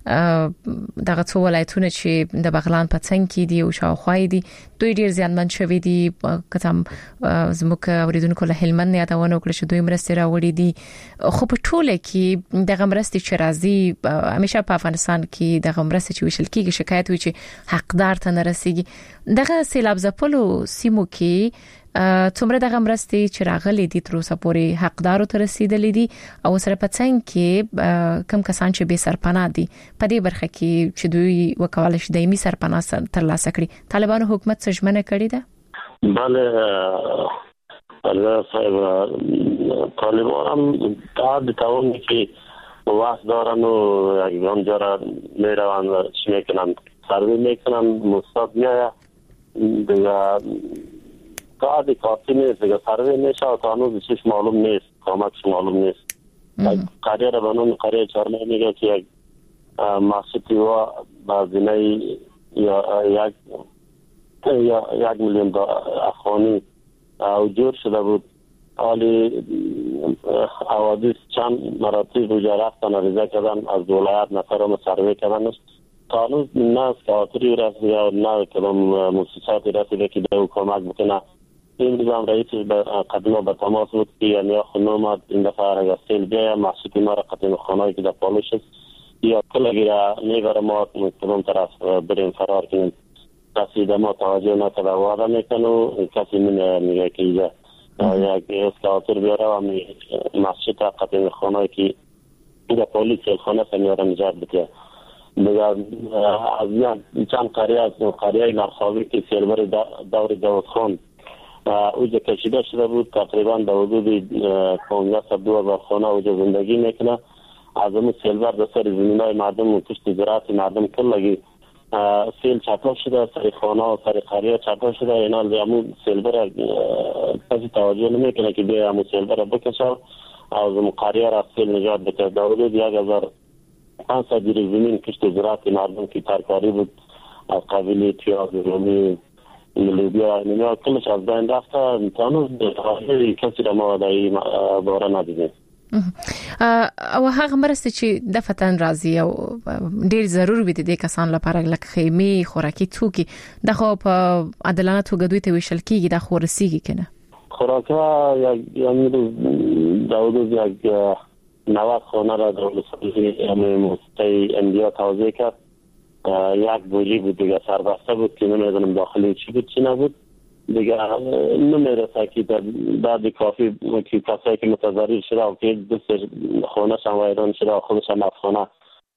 دغه څو ولایتونه چې د بغلان په څنګ کې دي او شاوخوا دي دوی ډیر زیانمن شوي دي کتم زموږ اوریدونکو له هلمند نه یادونه وکړه چې دوی مرسته راوړي دي خو په ټوله کې د غمرستي چې راځي همیشه په افغانستان کې د غمرستي چې وشل کېږي شکایت وي چې حقدار ته نه رسیږي دغه سیلاب ځپلو سیمو کې څومره د غمرستي چې راغلي دي تر اوسه پورې حقدارو ته رسیدلې دي او سره په څنګه کې کم کسان چې به سرپناه دي په دې برخه کې چې دوی وکول شي دایمي سرپناه ترلاسه کړي طالبانو حکومت څه کړی ده بله الله صاحب طالبان هم تا تعاون که واسه دارن و یک همجا میروند و چی میکنن سروی میکنن مستاد میآید دیگه قاعده کافی نیست دیگه سروی میشه و تانوز چیش معلوم نیست کامکش معلوم نیست قریه را بنون قریه چارمه میگه که یک مسجدی و بازینه یا یک یا یک میلیون افغانی او جور شده بود حالی حوادث چند مراتب روجا رفتن عریضه کردن از ولایت نفرم سروی کردن تانوز نه از کاتری رسید یا نه کدام مؤسساتی رسیده که به کمک بکنه این نظام رئیس قدمه به تماس بود که یعنی خانومت این دفعه اگر سیل بیاید محصولی ما را قدم خانهایی که در پالوش است یا کلگی را نیبر ما کدام طرف بریم فرار کنیم کسی در ما توجه نکرده وعده میکنه و کسی من میگه که اینجا یک اسکاتر بیاره و مسجد را قدم خانهایی که در پالیس خانه سمیاره نجات بده دیگه از چند قریه از قریه نرخاوی که سیلبر دور داود خان اوجا کشیده شده بود تقریبا در حدود پانزده دو هزار خانه اوجا زندگی میکنه از اون سیلبر در سر زمین های مردم و پشت زراعت مردم کلگی سیل چطور شده سر خانه و سر قریه چطور شده اینا همون سیلبر کسی توجه نمیکنه که بیا همون سیلبر بکشه از اون قریه را سیل نجات بده در حدود یک هزار پانصد جریب زمین کشت زراعت مردم کی ترکاری بود از قبیل پیاز رومی لوبیا اینا کلش از بین رفته تانوز به کسی را ما دایی باره ندیدیم او هغه مرسته چې د فتن راځي او ډیر ضرور وي د کسان لپاره لکه خیمه خوراکي توکي د خو په عدالانه توګه دوی ته وشل کیږي د خورسيږي کنه خوراکه یعنی داود یک نواد خانه را دولت یعنی مستی اندیا توزیع کرد یک بوجی بود دیگه سربسته بود که نمیدونم داخلی چی بود چی نبود دیگه نمیرسه که بعد کافی که کسایی که متضرر شده و که دست خونه شما ویران شده و خودش هم از خونه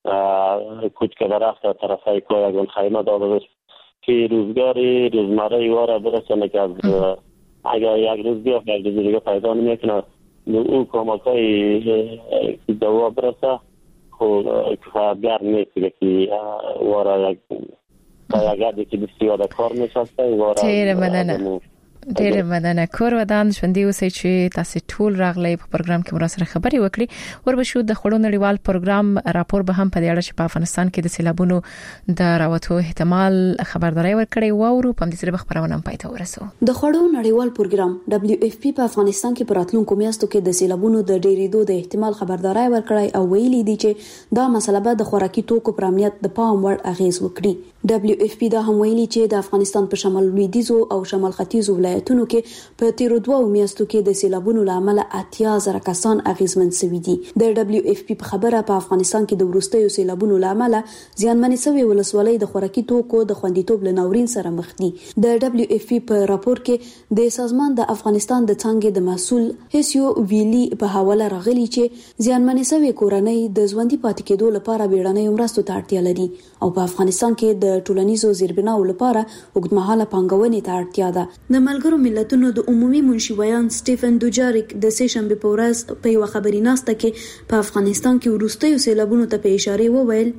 کوچ که برفت طرفای که یکون خیمه داده که روزگاری روزمره واره برسنه که از اگر یک روز بیا یک روز دیگه پیدا نمیکنه او کمک های دوا برسه کفایتگر نیست که واره یک اگر دیگه بسیار کار نشسته واره تیر مننه ډېر مننه کور ودان ژوندۍ اوسئ چې تاسو ټول راغلي په پروګرام کې مرسته خبري وکړي وربشو د خړو نړیوال پروګرام راپور به هم په دې اړه چې په افغانستان کې د سیلابونو د راوتو احتمال خبرداري ورکړي و او په دې سره خبرونه پای ته ورسو د خړو نړیوال پروګرام دبليو اف پی په افغانستان کې پراتلونکو میاشتو کې د سیلابونو د ډېریدو د احتمال خبرداري ورکړي او ویلي دي چې دا مسله به د خوراکي توکو پر امنیت د پام وړ اغیز وکړي دبليو اف پی دا هم ویلي چې د افغانستان په شمال لویدیځو او شمال ختیځو ولایتونو کې په تیرو دوه میاشتو کې د سیلابونو لامل اتیا زره کسان اغیزمن شوي دي. د دبليو اف پی په خبره په افغانستان کې د وروستیو سیلابونو لامل زیانمنې شوی ولسوالۍ د خوراکي توکو د خوندیتوب له ناورین سره مخ دي. د دبليو اف پی په راپور کې د سازمان د افغانستان د څنګه د مسول هیسیو ویلی په حواله راغلي چې زیانمنې شوی کورنۍ د ژوندۍ پاتې کېدو لپاره بیړنۍ مرستو ته اړتیا لري او په افغانستان کې د ټولنیزو زیربناو لپاره اوږدمهاله پانګونې ته اړتیا ده. د ملګرو ملتونو د عمومي منشي ویان سټيفن دوجاریک د سه شنبه په ورځ په یو خبري ناسته کې په افغانستان کې وروستیو سیلابونو ته په اشاره وویل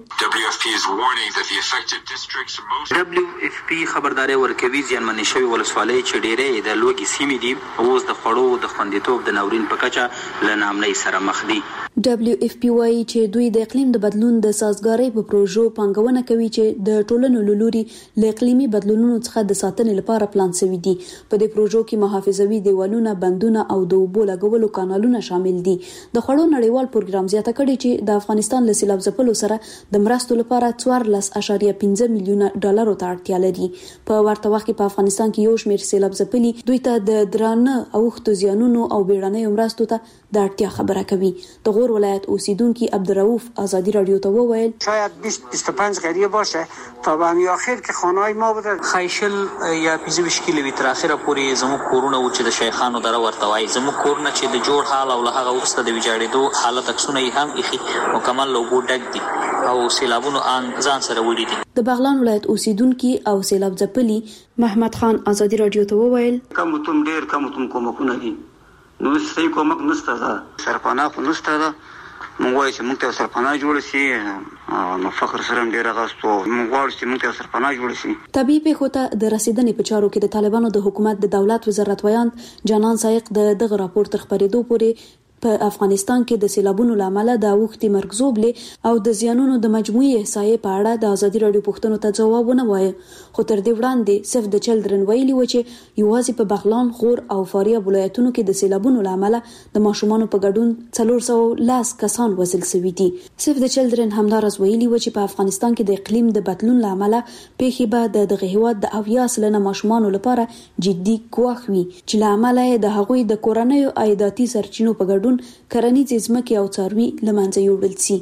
دبليو اف پی خبرداري ورکوي ځانمنې شوی ولسوالۍ چې ډېرې د لوګي سیمې دي اوس د خړو د خوندیتوب د ناورین په کچه له نامنۍ سره مخ دي. دبليو اف پی وايي چې دوی د اقلیم د بدلون د سازګارۍ په پروژو پانګونه کوي چې د ټولنو لوري له اقلیمي بدلونونو څخه د ساتنې لپاره پلان شوی دي. په دې پروژو کې محافظوي دیوالونه، بندونه او د اوبو لګولو کانالونه شامل دي. د خړو نړیوال پروګرام زیاته کړي چې د افغانستان له سیلاب ځپلو سره د مرستو لپاره څوارلس اعشاریه پنځه میلیونه ډالر ته اړتیا لري. په ورته وخت کې په افغانستان کې یو شمېر سیلاب ځپلي دوی ته د درانه اوښتو زیانونو او بیړنۍ مرستو ته د اړتیا خبره کوي. د غور ولایت اوسیدونکو عبدالرؤف آزادی رادیو ته وویل شاید بیست تا بیست و پنج قریه باشه تا به همین آخر که خانه‌های ما بوده خیشل یا پنځه ویشت کیلو تر اخره پورې زموږ کورونه و چې د شیخانو دره ورته وایي. زموږ کورونه چې د جوړ حال او له هغه وروسته د ویجاړېدو حالت عکسونه یې هم ایښي مکمل له اوبو ډک دي او سیلابونو ان ځان سره وړي دي. د بغلان ولایت اوسیدونکو او سیلاب ځپلي محمد خان آزادی رادیو ته وویل کم تم ډیر کم تم کومکونه دي نو څه کومک نشته ده سرپناه خو نشته ده موږ وایو چې موږ ته سرپناه جوړ شي نو فخر سره ډیر غاستو موږ وایو چې موږ ته سرپناه جوړ شي. طبيعي پیښو ته د رسیدنې په چارو کې د طالبانو د حکومت د دولت وزارت ویان جانان سایق د دغه راپور تر خبرېدو پورې په افغانستان کې د سیلابونو لامل د اوښتي مرګزوبلې او د زیانونو د مجموعي احصایې په اړه د ازادي رادیو پوښتنو ته ځواب ونه وایي. خو تر دې وړاندې سیف د چلډرن ویلي و چې یوازې په بغلان، غور او فاریاب ولایتونو کې د سیلابونو لامل د ماشومانو په ګډون څلور سوه لس کسان وژل شوي دي. سیف د چلډرن همدارس ویلي و چې په افغانستان کې د اقلیم د بدلون لامل پیښې به د دغه هیواد د اویا سلنه ماشومانو لپاره جدي ګواښ وي چې له امله د هغوی د کورنیو عایداتي سرچینو په ګډون کرنیزې ځمکې او څاروي له منځه یوړل شي.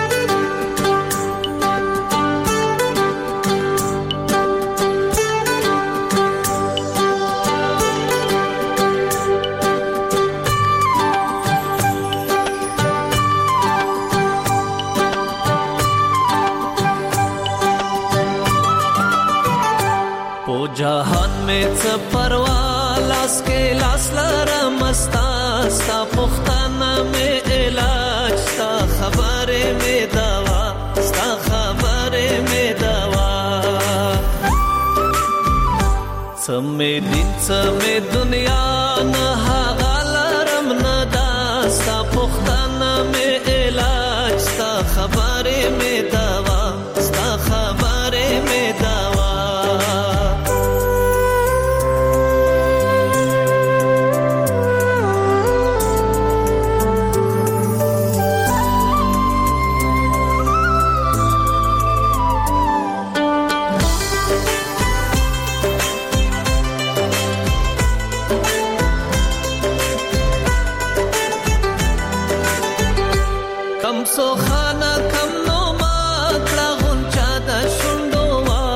پو جهان में څه پروا لاس کې لاس لرم استا ستا پختانه مې علاج ستا خبره مې دوا ستا خبره مې دوا سمې دین سمې دنیا نه هغه لرم نه دا ستا پختانه مې علاج ستا خبره مې دوا ستا خبره مې دوا سو خانه کم نو ما کړه غونچا د شونډو وا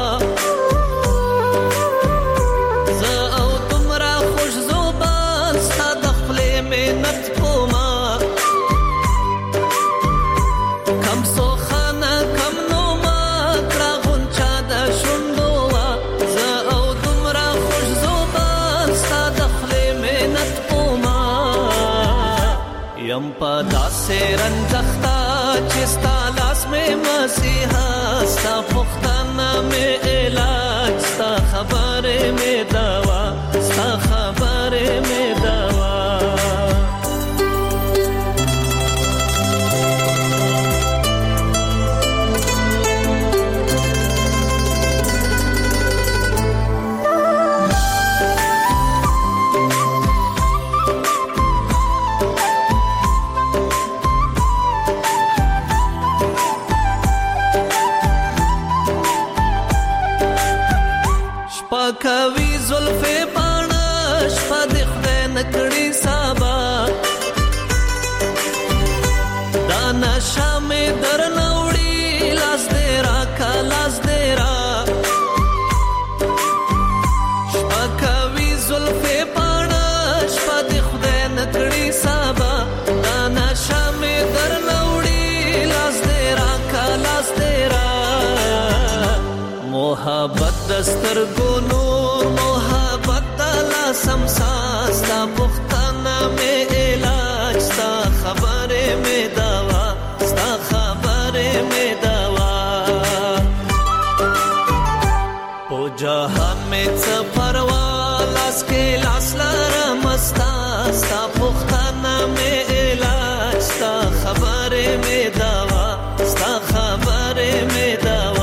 زه او تمرا خوش زوبان ستا د خپلې منت کوما کم سو خانه کم نو ما کړه غونچا د شونډو وا زه او تمرا خوش زوبان ستا د خپلې منت کوما یم په داسې رنځختا چستا لاس میں مسیحا ستا پختانہ میں علاج ستا خبر میں دوا ستا خبر میں دوا شپکوي زلفې پاڼه شپه د خدای نکړي سبا دا نشه مې در نوړي لاس دې را کا لاس دې را شپکوي زلفې پاڼه شپه د خدای نکړي سبا دا نشه مې در نوړي لاس دې را کا لاس دې را محبت دستر گنور محبت دلا سمساس تا پختانا میں علاج ستا خبر میں دوا ستا خبر میں دوا پو جہان میں چپروا لاس کے لاس لارم ستا ستا پختانا میں علاج ستا خبر میں دوا ستا خبر میں دوا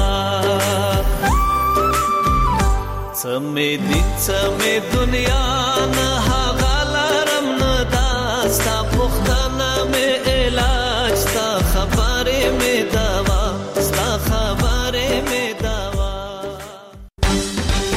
سمې دین سمې دنیا نه